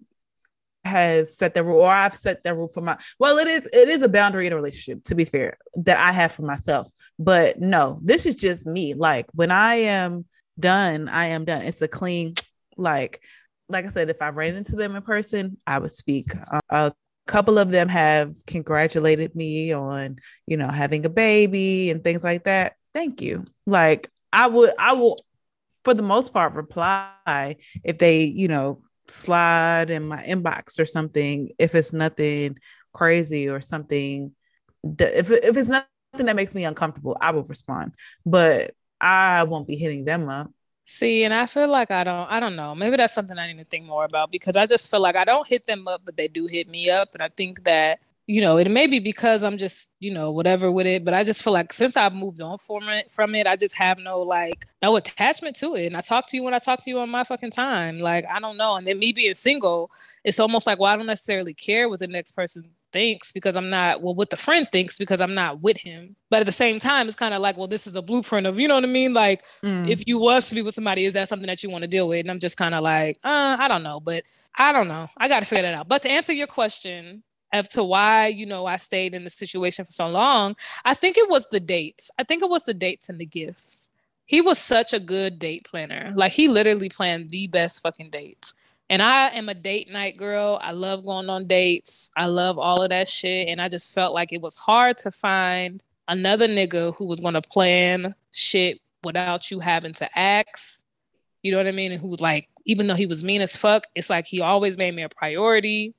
has set the rule, or I've set that rule for my. Well, it is it is a boundary in a relationship, to be fair, that I have for myself. But no, this is just me. Like when I am done, I am done. It's a clean, like, like I said, if I ran into them in person, I would speak. Um, a couple of them have congratulated me on, you know, having a baby and things like that. Thank you. Like I would, I will, for the most part, reply if they, you know, slide in my inbox or something. If it's nothing crazy or something, that, if if it's not. that makes me uncomfortable, I will respond, but I won't be hitting them up. See, and I feel like I don't, I don't know. Maybe that's something I need to think more about because I just feel like I don't hit them up, but they do hit me up. And I think that, you know, it may be because I'm just, you know, whatever with it, but I just feel like since I've moved on from it, from it, I just have no, like, no attachment to it. And I talk to you when I talk to you on my fucking time. Like, I don't know. And then me being single, it's almost like, well, I don't necessarily care what the next person thinks because I'm not, well, what the friend thinks because I'm not with him. But at the same time, it's kind of like, well, this is the blueprint of, you know what I mean? Like, mm. if you was to be with somebody, is that something that you want to deal with? And I'm just kind of like, uh, I don't know, but I don't know. I got to figure that out. But to answer your question as to why, you know, I stayed in the situation for so long, I think it was the dates. I think it was the dates and the gifts. He was such a good date planner. Like he literally planned the best fucking dates. And I am a date night girl. I love going on dates. I love all of that shit. And I just felt like it was hard to find another nigga who was going to plan shit without you having to ask. You know what I mean? And who like, even though he was mean as fuck, it's like he always made me a priority.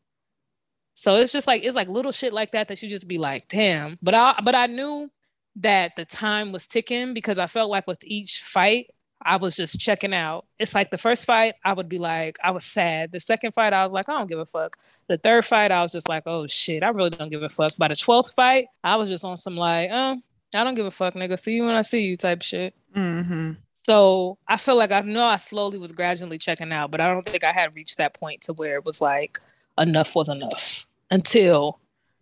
So it's just like, it's like little shit like that that you just be like, damn. But I, but I knew that the time was ticking because I felt like with each fight, I was just checking out. It's like the first fight, I would be like, I was sad. The second fight, I was like, I don't give a fuck. The third fight, I was just like, oh shit, I really don't give a fuck. By the twelfth fight, I was just on some like, oh, I don't give a fuck, nigga. See you when I see you type shit. Mm-hmm. So I feel like I know I slowly was gradually checking out, but I don't think I had reached that point to where it was like enough was enough until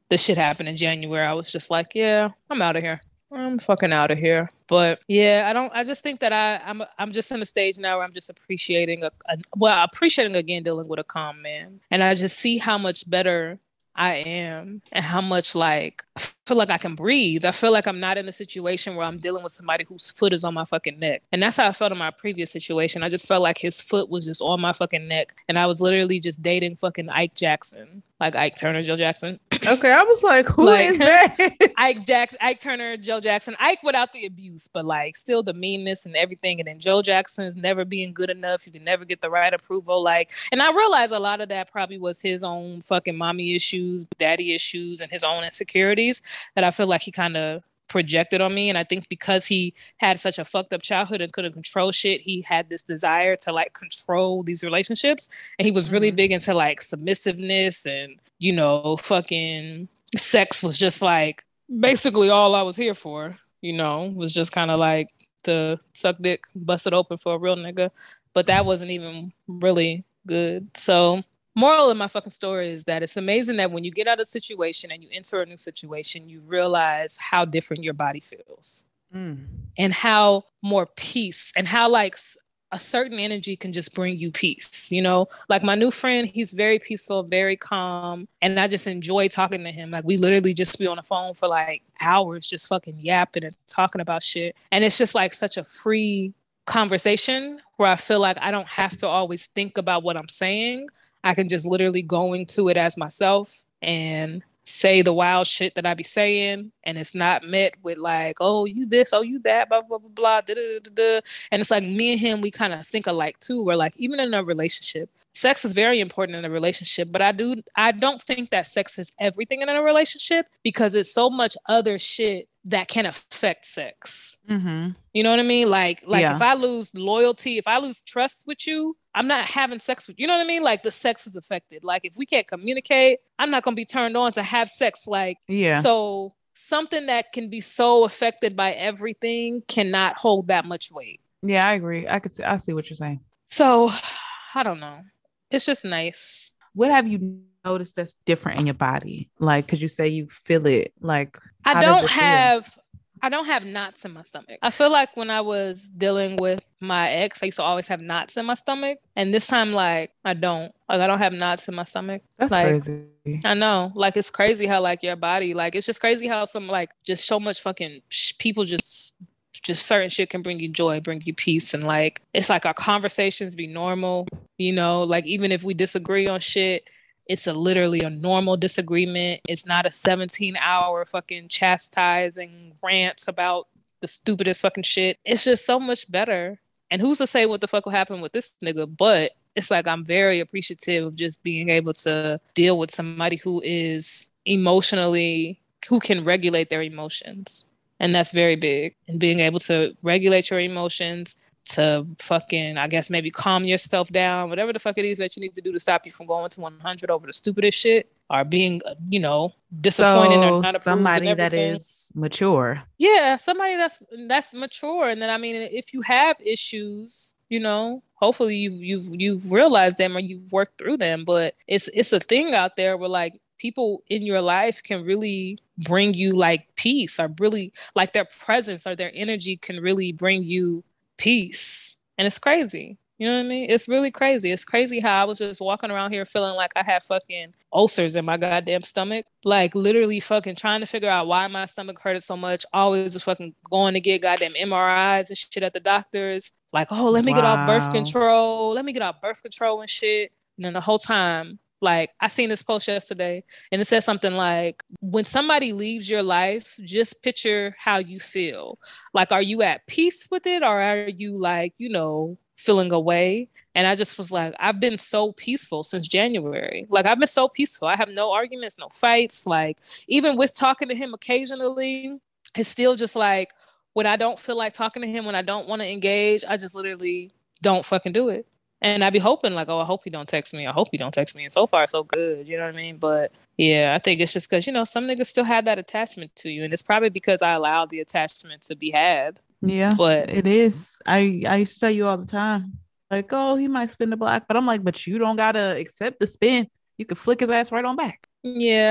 the shit happened in January, I was just like, yeah, I'm out of here. I'm fucking out of here. But yeah, I don't. I just think that I, I'm. I'm just in a stage now where I'm just appreciating a, a well, appreciating again dealing with a calm man, and I just see how much better I am and how much like I feel like I can breathe. I feel like I'm not in a situation where I'm dealing with somebody whose foot is on my fucking neck. And that's how I felt in my previous situation. I just felt like his foot was just on my fucking neck. And I was literally just dating fucking Ike Jackson. Like Ike Turner, Joe Jackson. Okay, I was like, who like, is that? Ike Jackson, Ike Turner, Joe Jackson. Ike without the abuse, but like still the meanness and everything. And then Joe Jackson's never being good enough. You can never get the right approval. Like, and I realized a lot of that probably was his own fucking mommy issues, daddy issues, and his own insecurities that I feel like he kind of projected on me. And I think because he had such a fucked up childhood and couldn't control shit, he had this desire to like control these relationships. And he was really mm-hmm. big into like submissiveness and, you know, fucking sex was just like basically all I was here for, you know, was just kind of like to suck dick, bust it open for a real nigga. But that wasn't even really good. So moral of my fucking story is that it's amazing that when you get out of a situation and you enter a new situation, you realize how different your body feels mm. and how more peace and how like a certain energy can just bring you peace. You know, like my new friend, he's very peaceful, very calm. And I just enjoy talking to him. Like we literally just be on the phone for like hours, just fucking yapping and talking about shit. And it's just like such a free conversation where I feel like I don't have to always think about what I'm saying. I can just literally go into it as myself and say the wild shit that I be saying. And it's not met with like, oh, you this, oh, you that, blah, blah, blah, blah, da, da, da, da. And it's like me and him, we kind of think alike too. We're like, even in a relationship, sex is very important in a relationship, but I do, I don't think that sex is everything in a relationship because it's so much other shit that can affect sex. Mm-hmm. You know what I mean? Like, like yeah. if I lose loyalty, if I lose trust with you, I'm not having sex with you. You know what I mean? Like the sex is affected. Like if we can't communicate, I'm not going to be turned on to have sex. Like, yeah. So something that can be so affected by everything cannot hold that much weight. Yeah, I agree. I could see, I see what you're saying. So I don't know. It's just nice. What have you noticed that's different in your body? Like, cause you say you feel it. Like, I don't have, I don't have knots in my stomach. I feel like when I was dealing with my ex, I used to always have knots in my stomach. And this time, like, I don't. Like, I don't have knots in my stomach. That's like, crazy. I know. Like, it's crazy how, like, your body, like, it's just crazy how some, like, just so much fucking sh- people just, just certain shit can bring you joy, bring you peace. And, like, it's like our conversations be normal, you know? Like, even if we disagree on shit, it's a literally a normal disagreement. It's not a seventeen hour fucking chastising rant about the stupidest fucking shit. It's just so much better. And who's to say what the fuck will happen with this nigga? But it's like I'm very appreciative of just being able to deal with somebody who is emotionally, who can regulate their emotions. And that's very big. And being able to regulate your emotions, to fucking, I guess, maybe calm yourself down, whatever the fuck it is that you need to do to stop you from going to one hundred over the stupidest shit or being, you know, disappointed so or not approved. Somebody that is mature. Yeah, somebody that's that's mature. And then, I mean, if you have issues, you know, hopefully you you you've realized them or you've worked through them. But it's it's a thing out there where like people in your life can really bring you like peace or really like their presence or their energy can really bring you peace. And it's crazy. You know what I mean? It's really crazy. It's crazy how I was just walking around here feeling like I had fucking ulcers in my goddamn stomach. Like literally fucking trying to figure out why my stomach hurted so much. Always fucking going to get goddamn M R Is and shit at the doctors. Like, oh, let me wow. get off birth control. Let me get off birth control and shit. And then the whole time, like, I seen this post yesterday and it said something like, when somebody leaves your life, just picture how you feel. Like, are you at peace with it? Or are you like, you know, feeling away? And I just was like, I've been so peaceful since January. Like, I've been so peaceful. I have no arguments, no fights. Like, even with talking to him occasionally, it's still just like, when I don't feel like talking to him, when I don't want to engage, I just literally don't fucking do it. And I be hoping like, oh, I hope he don't text me. I hope he don't text me. And so far, so good. You know what I mean? But yeah, I think it's just because, you know, some niggas still have that attachment to you. And it's probably because I allowed the attachment to be had. Yeah, but it is. I, I used to tell you all the time, like, oh, he might spin the block. But I'm like, but you don't got to accept the spin. You can flick his ass right on back. Yeah.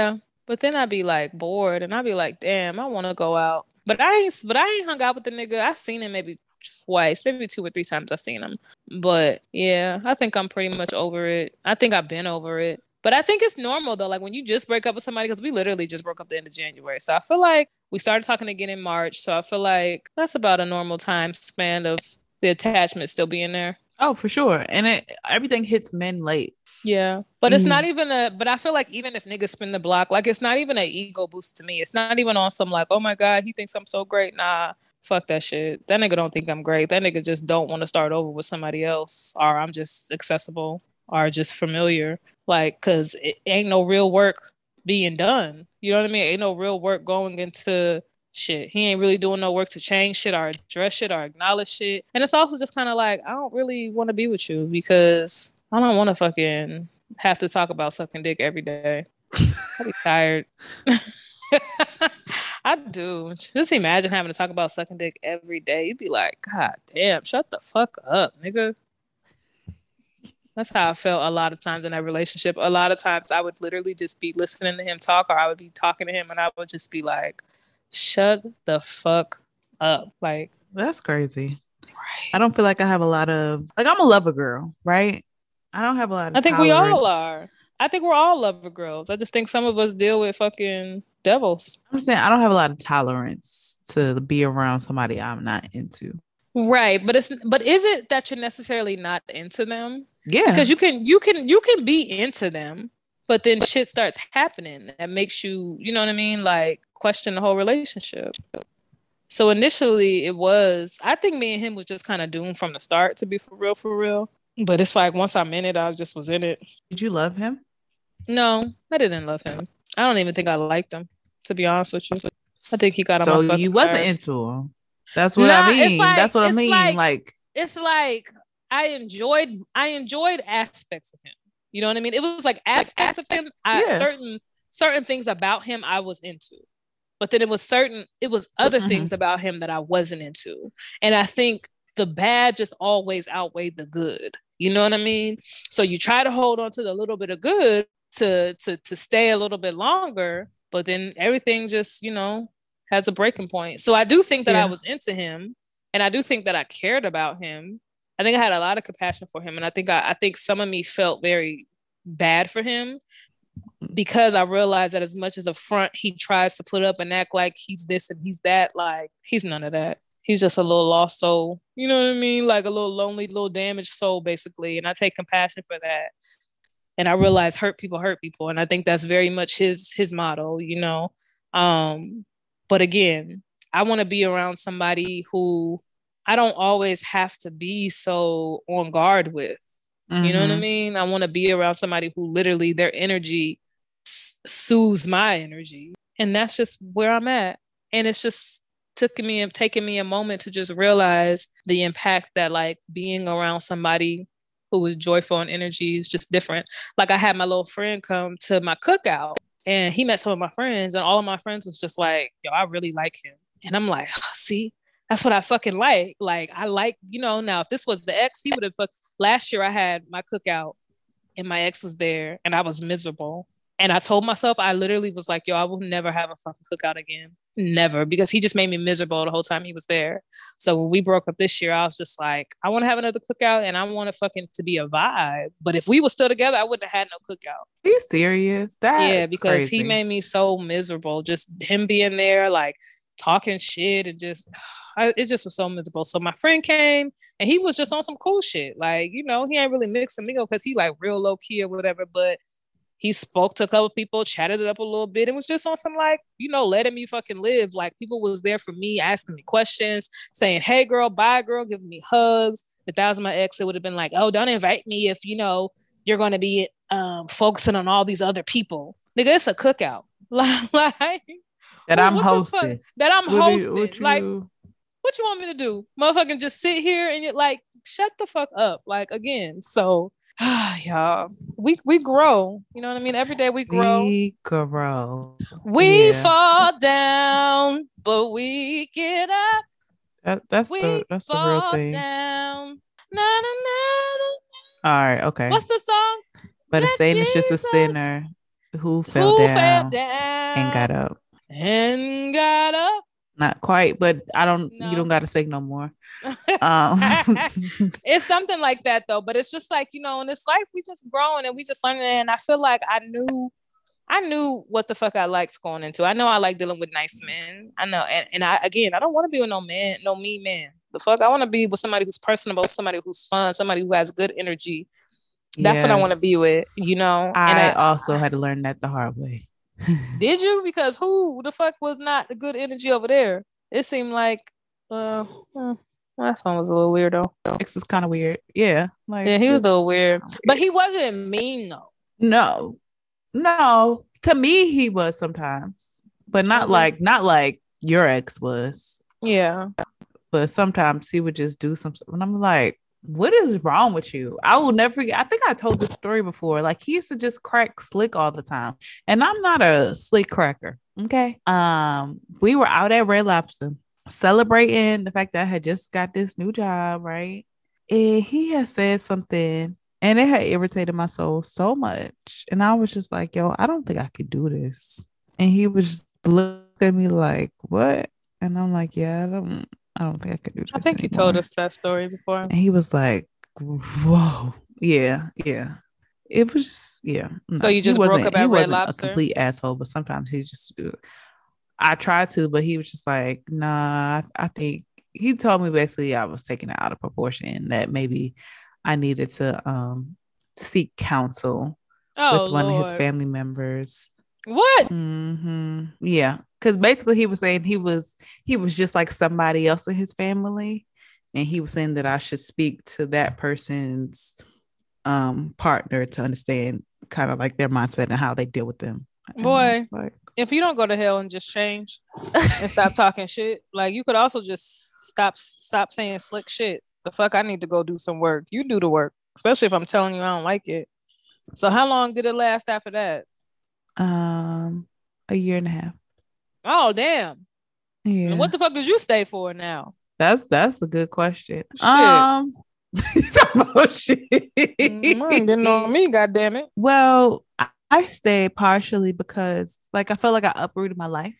But then I'd be like bored, and I'd be like, damn, I want to go out. But I ain't, but I ain't hung out with the nigga. I've seen him maybe twice, maybe two or three times. I've seen him. But yeah, I think I'm pretty much over it. I think I've been over it. But I think it's normal though. Like when you just break up with somebody, because we literally just broke up the end of January. So I feel like we started talking again in March. So I feel like that's about a normal time span of the attachment still being there. Oh, for sure. And it everything hits men late. Yeah. But it's not even a, but I feel like even if niggas spin the block, like it's not even an ego boost to me. It's not even on some like, oh my God, he thinks I'm so great. Nah, fuck that shit. That nigga don't think I'm great. That nigga just don't want to start over with somebody else, or I'm just accessible or just familiar. Like, cause it ain't no real work being done. You know what I mean? Ain't no real work going into shit. He ain't really doing no work to change shit or address shit or acknowledge shit. And it's also just kind of like, I don't really want to be with you because I don't want to fucking have to talk about sucking dick every day. I'd be tired. I do. Just imagine having to talk about sucking dick every day. You'd be like, God damn, shut the fuck up, nigga. That's how I felt a lot of times in that relationship. A lot of times I would literally just be listening to him talk, or I would be talking to him and I would just be like, shut the fuck up. Like, that's crazy. Right. I don't feel like I have a lot of, like, I'm a lover girl, right? I don't have a lot of I think tolerance. we all are. I think we're all lover girls. I just think some of us deal with fucking devils. I'm saying I don't have a lot of tolerance to be around somebody I'm not into. Right, but it's but is it that you're necessarily not into them? Yeah, because you can you can you can be into them, but then shit starts happening that makes you, you know what I mean, like question the whole relationship. So initially it was, I think me and him was just kind of doomed from the start, to be for real, for real. But it's like once I'm in it, I just was in it. Did you love him? No, I didn't love him. I don't even think I liked him, to be honest with you. I think he got on so my fucking you wasn't nerves. into him. That's what nah, I mean. Like, That's what I mean. Like, like it's like I enjoyed I enjoyed aspects of him. You know what I mean? It was like aspects, like, aspects of him. I, yeah. Certain certain things about him I was into, but then it was certain it was other mm-hmm. things about him that I wasn't into. And I think the bad just always outweighed the good. You know what I mean? So you try to hold on to the little bit of good to to to stay a little bit longer, but then everything just, you know, has a breaking point. So I do think that yeah. I was into him, and I do think that I cared about him. I think I had a lot of compassion for him, and I think I, I think some of me felt very bad for him because I realized that as much as a front he tries to put up and act like he's this and he's that, like he's none of that. He's just a little lost soul. You know what I mean? Like a little lonely, little damaged soul, basically. And I take compassion for that. And I realize hurt people hurt people. And I think that's very much his his motto, you know. Um, but again, I want to be around somebody who I don't always have to be so on guard with. Mm-hmm. You know what I mean? I want to be around somebody who literally their energy s- soothes my energy. And that's just where I'm at. And it's just took me and taking me a moment to just realize the impact that like being around somebody who is joyful and energy is just different. Like I had my little friend come to my cookout and he met some of my friends and all of my friends was just like, yo, I really like him. And I'm like, oh, see, that's what I fucking like. Like I like, you know, now if this was the ex, he would have fucked. Last year I had my cookout and my ex was there and I was miserable. And I told myself, I literally was like, yo, I will never have a fucking cookout again. Never. Because he just made me miserable the whole time he was there. So when we broke up this year, I was just like, I want to have another cookout and I want to fucking to be a vibe. But if we were still together, I wouldn't have had no cookout. Are you serious? That's yeah, because crazy. He made me so miserable. Just him being there, like talking shit and just, I, it just was so miserable. So my friend came and he was just on some cool shit. Like, you know, he ain't really mixing mingle because he like real low key or whatever, but he spoke to a couple people, chatted it up a little bit. It was just on some like, you know, letting me fucking live. Like people was there for me, asking me questions, saying, hey girl, bye girl, giving me hugs. If that was my ex, it would have been like, oh, don't invite me if, you know, you're going to be um, focusing on all these other people. Nigga, it's a cookout. like, like That I'm hosting. That I'm what hosting. You, what you... Like, what you want me to do? Motherfucking just sit here and you're like, shut the fuck up. Like, again, so... y'all, we we grow. You know what I mean? Every day we grow. We grow. We yeah. fall down, but we get up. That, that's we a that's a real thing. Down. Na, na, na, na. All right, okay. What's the song? But Let a saint is just a sinner. Who fell Who down fell down and got up? And got up. Not quite, but I don't. No. You don't got to sing no more. Um, it's something like that though. But it's just like, you know, in this life we just growing and we just learning. And I feel like I knew, I knew what the fuck I liked going into. I know I like dealing with nice men. I know, and, and I again, I don't want to be with no man, no mean man. The fuck, I want to be with somebody who's personable, somebody who's fun, somebody who has good energy. That's yes. what I want to be with. You know, I, and I also had to learn that the hard way. Did you? Because who the fuck was not the good energy over there? It seemed like, uh, well, last one was a little weird though. X was kind of weird. Yeah, like yeah, he was a little weird, weird, but he wasn't mean though. No, no. To me, he was sometimes, but not was like he? not like your ex was. Yeah, but sometimes he would just do some, and I'm like, what is wrong with you? I will never forget. I think I told this story before. Like, he used to just crack slick all the time. And I'm not a slick cracker. Okay. Um, we were out at Red Lobster celebrating the fact that I had just got this new job, right? And he had said something and it had irritated my soul so much. And I was just like, yo, I don't think I could do this. And he was just looked at me like, what? And I'm like, yeah, I don't I don't think I could do this. I think anymore. you told us that story before. And he was like, whoa. Yeah, yeah. It was, yeah. No, so you just broke up at Red Lobster? A complete asshole, but sometimes he just, I tried to, but he was just like, nah, I, I think, he told me basically I was taking it out of proportion, that maybe I needed to um seek counsel oh, with one Lord. of his family members. What? Mm-hmm. Yeah. Because basically he was saying he was he was just like somebody else in his family. And he was saying that I should speak to that person's um partner to understand kind of like their mindset and how they deal with them. Boy, like, if you don't go to hell and just change and stop talking shit, like you could also just stop stop saying slick shit. The fuck, I need to go do some work. You do the work, especially if I'm telling you I don't like it. So how long did it last after that? Um, a year and a half. Oh, damn. Yeah. And what the fuck did you stay for now? That's that's a good question. Shit. Um, oh, shit. Mm, getting on me, goddamn it. Well, I, I stayed partially because, like, I felt like I uprooted my life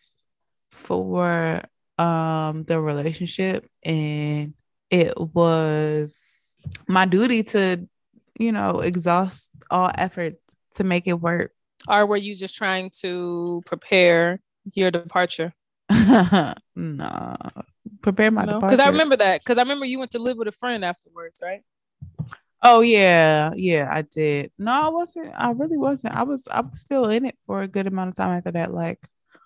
for um the relationship, and it was my duty to, you know, exhaust all effort to make it work. Or were you just trying to prepare your departure? No, prepare my no? departure. Because I remember that. Because I remember you went to live with a friend afterwards, right? Oh yeah, yeah, I did. No, I wasn't. I really wasn't. I was. I was still in it for a good amount of time after that. Like,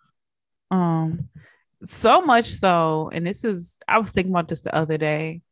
um, so much so, and this is. I was thinking about this the other day.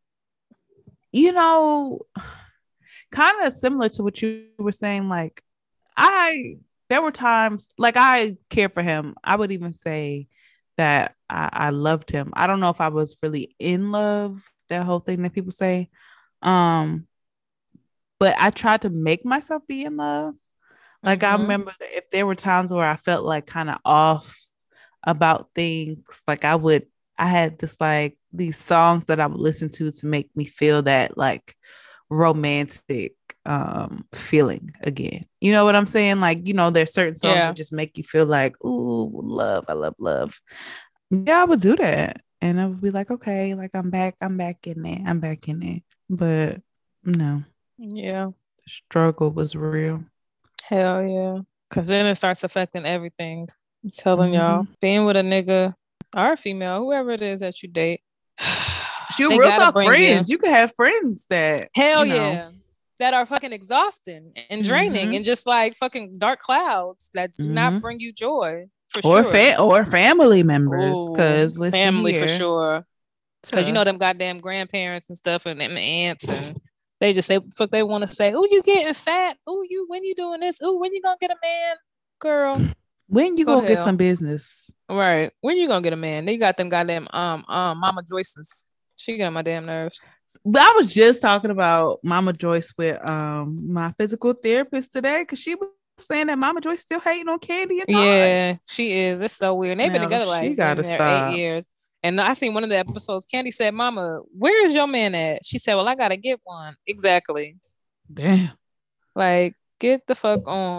You know, kind of similar to what you were saying. Like, I there were times like I cared for him. I would even say that I, I loved him. I don't know if I was really in love, that whole thing that people say. Um, but I tried to make myself be in love. Like, mm-hmm. I remember if there were times where I felt like kind of off about things, like I would, I had this like these songs that I would listen to to make me feel that like romantic um feeling again. You know what I'm saying? Like, you know, there's certain songs yeah. that just make you feel like, ooh, love, I love love. Yeah, I would do that. And I would be like, okay, like I'm back, I'm back in there, I'm back in there. But no. Yeah. The struggle was real. Hell yeah. Cause then it starts affecting everything. I'm telling mm-hmm. y'all, being with a nigga or a female, whoever it is that you date. You real talk friends. You. you can have friends that hell you know, yeah. that are fucking exhausting and draining mm-hmm. and just like fucking dark clouds that do mm-hmm. not bring you joy. For or sure. Fa- or family members. Cause Ooh, family here. For sure. Cause you know them goddamn grandparents and stuff and them aunts and they just say fuck they want to say, oh, you getting fat? Oh, you when you doing this? Oh, when you gonna get a man? Girl. When you gonna get some business? Right. When you gonna get a man? They got them goddamn um um Mama Joyce's. She got on my damn nerves. But I was just talking about Mama Joyce with um my physical therapist today because she was saying that Mama Joyce still hating on Candy and Todd. Yeah, she is. It's so weird. And they've now, been together like gotta stop. eight years. And I seen one of the episodes. Candy said, "Mama, where is your man at?" She said, "Well, I gotta get one." Exactly. Damn. Like, get the fuck on.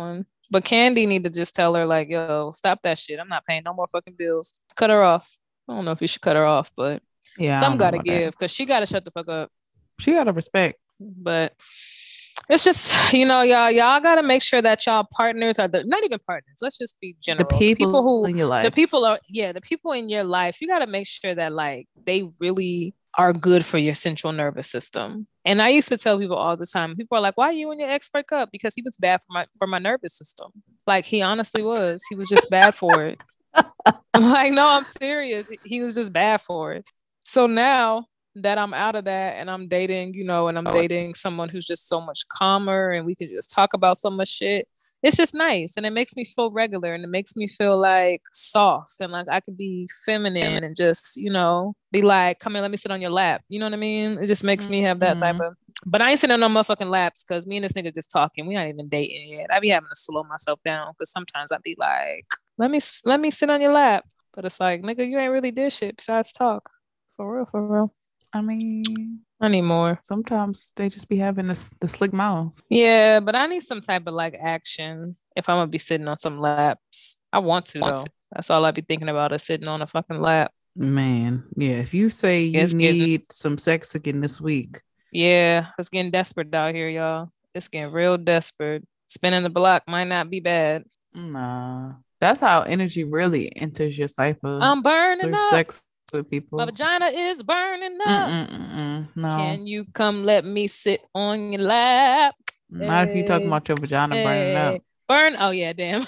But Candy need to just tell her like, yo, stop that shit. I'm not paying no more fucking bills. Cut her off. I don't know if you should cut her off, but yeah, some gotta give because she gotta shut the fuck up. She gotta respect. But it's just, you know, y'all, y'all gotta make sure that y'all partners are the not even partners. Let's just be general. The people, the people who in your life. The people are yeah, the people in your life. You gotta make sure that like they really are good for your central nervous system. And I used to tell people all the time, people are like, why you and your ex break up? Because he was bad for my for my nervous system. Like he honestly was. He was just bad for it. I'm like, no, I'm serious. He was just bad for it. So now that I'm out of that and I'm dating, you know, and I'm dating someone who's just so much calmer and we can just talk about so much shit. It's just nice. And it makes me feel regular and it makes me feel like soft and like I could be feminine and just, you know, be like, come here, let me sit on your lap. You know what I mean? It just makes me have that mm-hmm. type of, but I ain't sitting on no motherfucking laps because me and this nigga just talking. We not even dating yet. I be having to slow myself down because sometimes I be like, let me, let me sit on your lap. But it's like, nigga, you ain't really did shit besides talk. For real, for real. I mean, I need more. Sometimes they just be having this the slick mouth. Yeah, but I need some type of like action if I'm gonna be sitting on some laps. I want to want though. To. That's all I be thinking about is sitting on a fucking lap. Man, yeah. If you say you it's need getting, some sex again this week. Yeah, it's getting desperate out here, y'all. It's getting real desperate. Spinning the block might not be bad. Nah. That's how energy really enters your cipher. I'm burning up. Sex with people. My vagina is burning up. Mm-mm-mm-mm. No. Can you come let me sit on your lap? Not hey, if you talking about your vagina hey, burning up. Burn. Oh yeah, damn.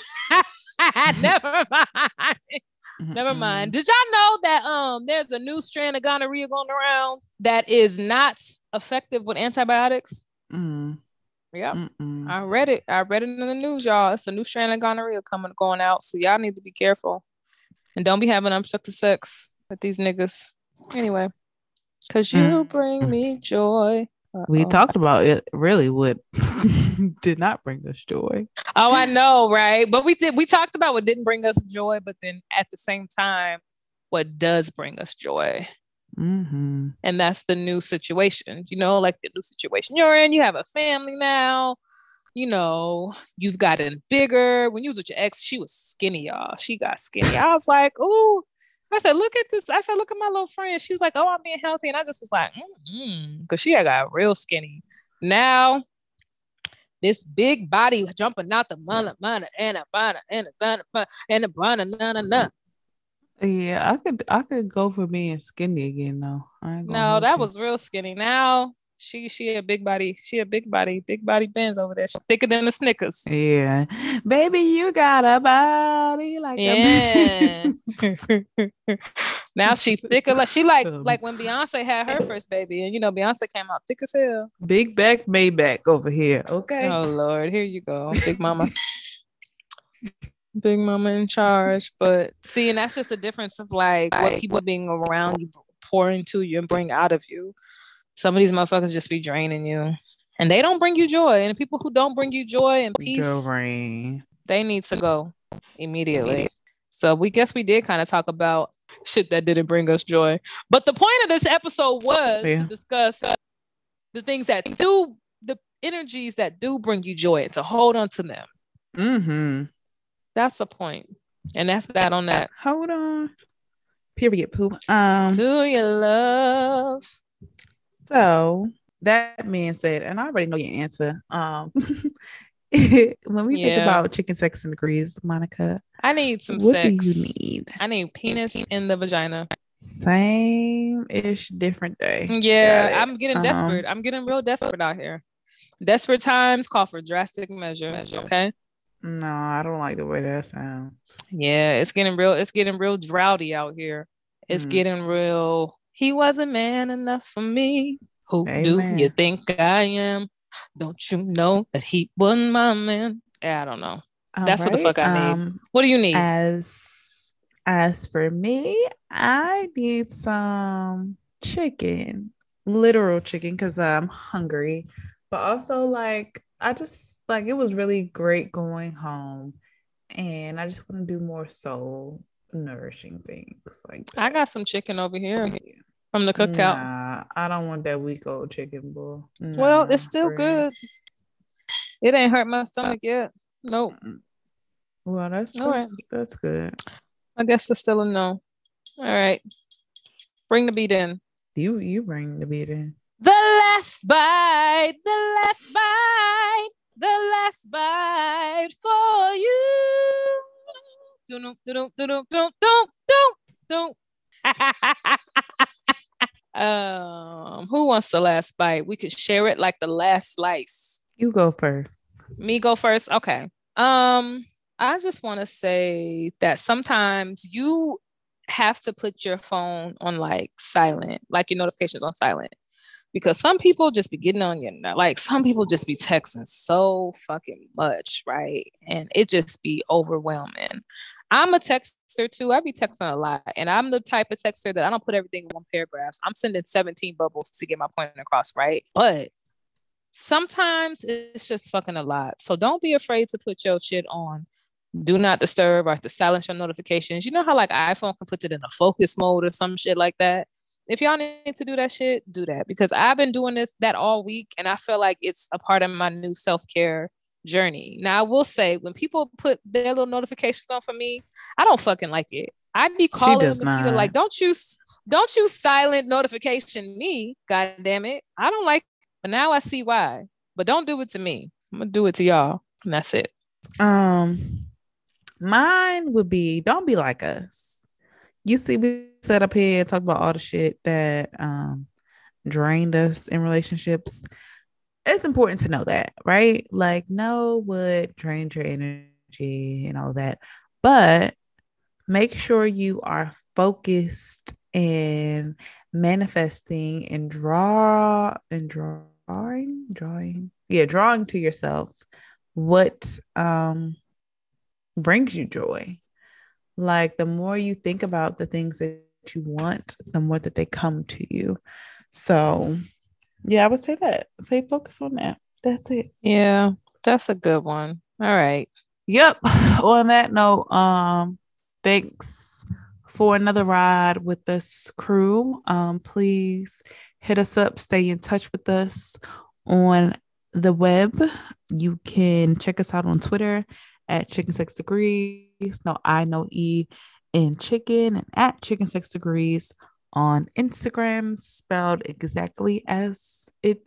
Never mind. Never mind. Did y'all know that um there's a new strand of gonorrhea going around that is not effective with antibiotics? Mm. Yep. Mm-mm. I read it. I read it in the news, y'all. It's a new strand of gonorrhea coming going out. So y'all need to be careful. And don't be having unprotected sex with these niggas. Anyway. Cause you mm. bring me joy. Uh-oh. We talked about it really what did not bring us joy. Oh, I know, right? But we did we talked about what didn't bring us joy, but then at the same time, what does bring us joy. Mm-hmm. And that's the new situation, you know, like the new situation you're in. You have a family now, you know, you've gotten bigger. When you was with your ex, she was skinny, y'all. She got skinny. I was like, ooh. I said, look at this. I said, look at my little friend. She was like, oh, I'm being healthy. And I just was like, mm-hmm. Because she had got real skinny. Now, this big body jumping out the mana, mana, and a bana, and a bana, and a bana, na, na, na. Yeah, I could I could go for being skinny again though. No, that you. was real skinny. Now she she a big body. She a big body, big body Benz over there. She's thicker than the Snickers. Yeah. Baby, you got a body like yeah. a Now she thicker like she like um, like when Beyonce had her first baby, and you know Beyonce came out thick as hell. Big back Maybach over here. Okay. Oh Lord, here you go. Big mama. Big mama in charge. But see, and that's just a difference of like what people being around you pour into you and bring out of you. Some of these motherfuckers just be draining you. And they don't bring you joy. And people who don't bring you joy and peace, they need to go immediately. So we guess we did kind of talk about shit that didn't bring us joy. But the point of this episode was yeah. to discuss the things that do, the energies that do bring you joy and to hold on to them. Mm-hmm. That's the point. And that's that on that. Hold on. Period, poop. Um, to your love. So that being said, and I already know your answer. Um, when we yeah. think about chicken sex and degrees, Monica, I need some what sex. What do you need? I need penis in the vagina. Same-ish, different day. Yeah, I'm getting um, desperate. I'm getting real desperate out here. Desperate times call for drastic measures. Okay. No, I don't like the way that sounds. Yeah, it's getting real. It's getting real droughty out here. It's mm. getting real. He wasn't man enough for me. Who Amen. Do you think I am? Don't you know that he wasn't my man? Yeah, I don't know. All That's right. what the fuck I need. Um, what do you need? As as for me, I need some chicken, literal chicken, because I'm hungry. But also, like, I just like it was really great going home, and I just want to do more soul nourishing things like that. I got some chicken over here from the cookout. Nah, I don't want that week old chicken, boy. Nah, well, it's still good. It ain't hurt my stomach yet. Nope. Well, that's All right. that's, that's good. I guess it's still a no. All right. Bring the beat in. You you bring the beat in. The last bite, the last bite, the last bite for you. Don't don't don't don't don't don't don't. Um, who wants the last bite? We could share it like the last slice. You go first. Me go first. Okay. Um, I just want to say that sometimes you have to put your phone on like silent, like your notifications on silent, because some people just be getting on your, like some people just be texting so fucking much, right? And it just be overwhelming. I'm a texter too. I be texting a lot, and I'm the type of texter that I don't put everything in one paragraph. I'm sending seventeen bubbles to get my point across, right? But sometimes it's just fucking a lot. So don't be afraid to put your shit on do not disturb or to silence your notifications. You know how like iPhone can put it in a focus mode or some shit like that? If y'all need to do that shit, do that, because I've been doing this that all week, and I feel like it's a part of my new self-care journey. Now I will say, when people put their little notifications on for me, I don't fucking like it. I'd be calling Makita not. like, don't you don't you silent notification me, god damn it. I don't like it, but now I see why. But don't do it to me. I'm gonna do it to y'all, and that's it. Um Mine would be, don't be like us. You see, we set up here and talk about all the shit that um drained us in relationships. It's important to know that, right? Like, know what drained your energy and all of that. But make sure you are focused and manifesting and draw and drawing, drawing, yeah, drawing to yourself what um brings you joy. Like, the more you think about the things that you want, the more that they come to you. So yeah, I would say that. Say focus on that. That's it. Yeah, that's a good one. All right. Yep. On that note, um, thanks for another ride with this crew. Um, please hit us up, stay in touch with us on the web. You can check us out on Twitter at Chicken Sex Degrees. No I, no E in chicken, and at Chicken Sex Degrees on Instagram, spelled exactly as it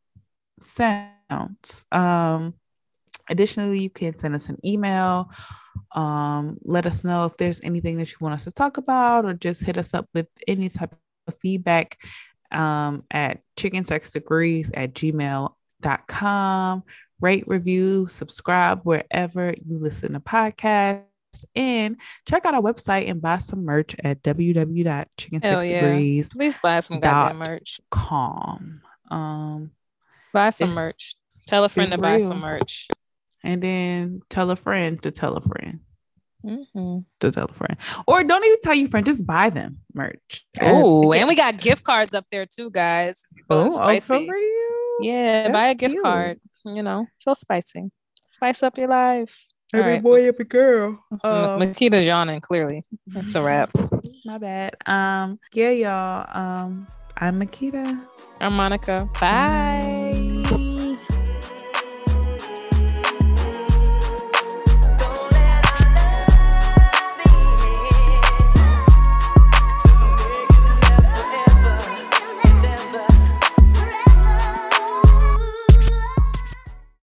sounds. Um, additionally, you can send us an email. Um, let us know if there's anything that you want us to talk about, or just hit us up with any type of feedback um, at chickensexdegrees at gmail dot com. Rate, review, subscribe wherever you listen to podcasts, and check out our website and buy some merch at w w w dot chicken sex degrees. Yeah. Please buy some goddamn merch. Com. Um, buy some merch. Tell a friend to real. buy some merch. And then tell a friend to tell a friend. Mm-hmm. To tell a friend. Or don't even tell your friend, just buy them merch. Oh, and we got gift cards up there too, guys. Oh, spicy. For you? Yeah, That's buy a gift cute. card. You know, feel spicy. Spice up your life. Every right. boy, every girl. Um, Makita's yawning, clearly. That's a wrap. My bad. Um, yeah, y'all. Um, I'm Makita. I'm Monica. Bye. Bye.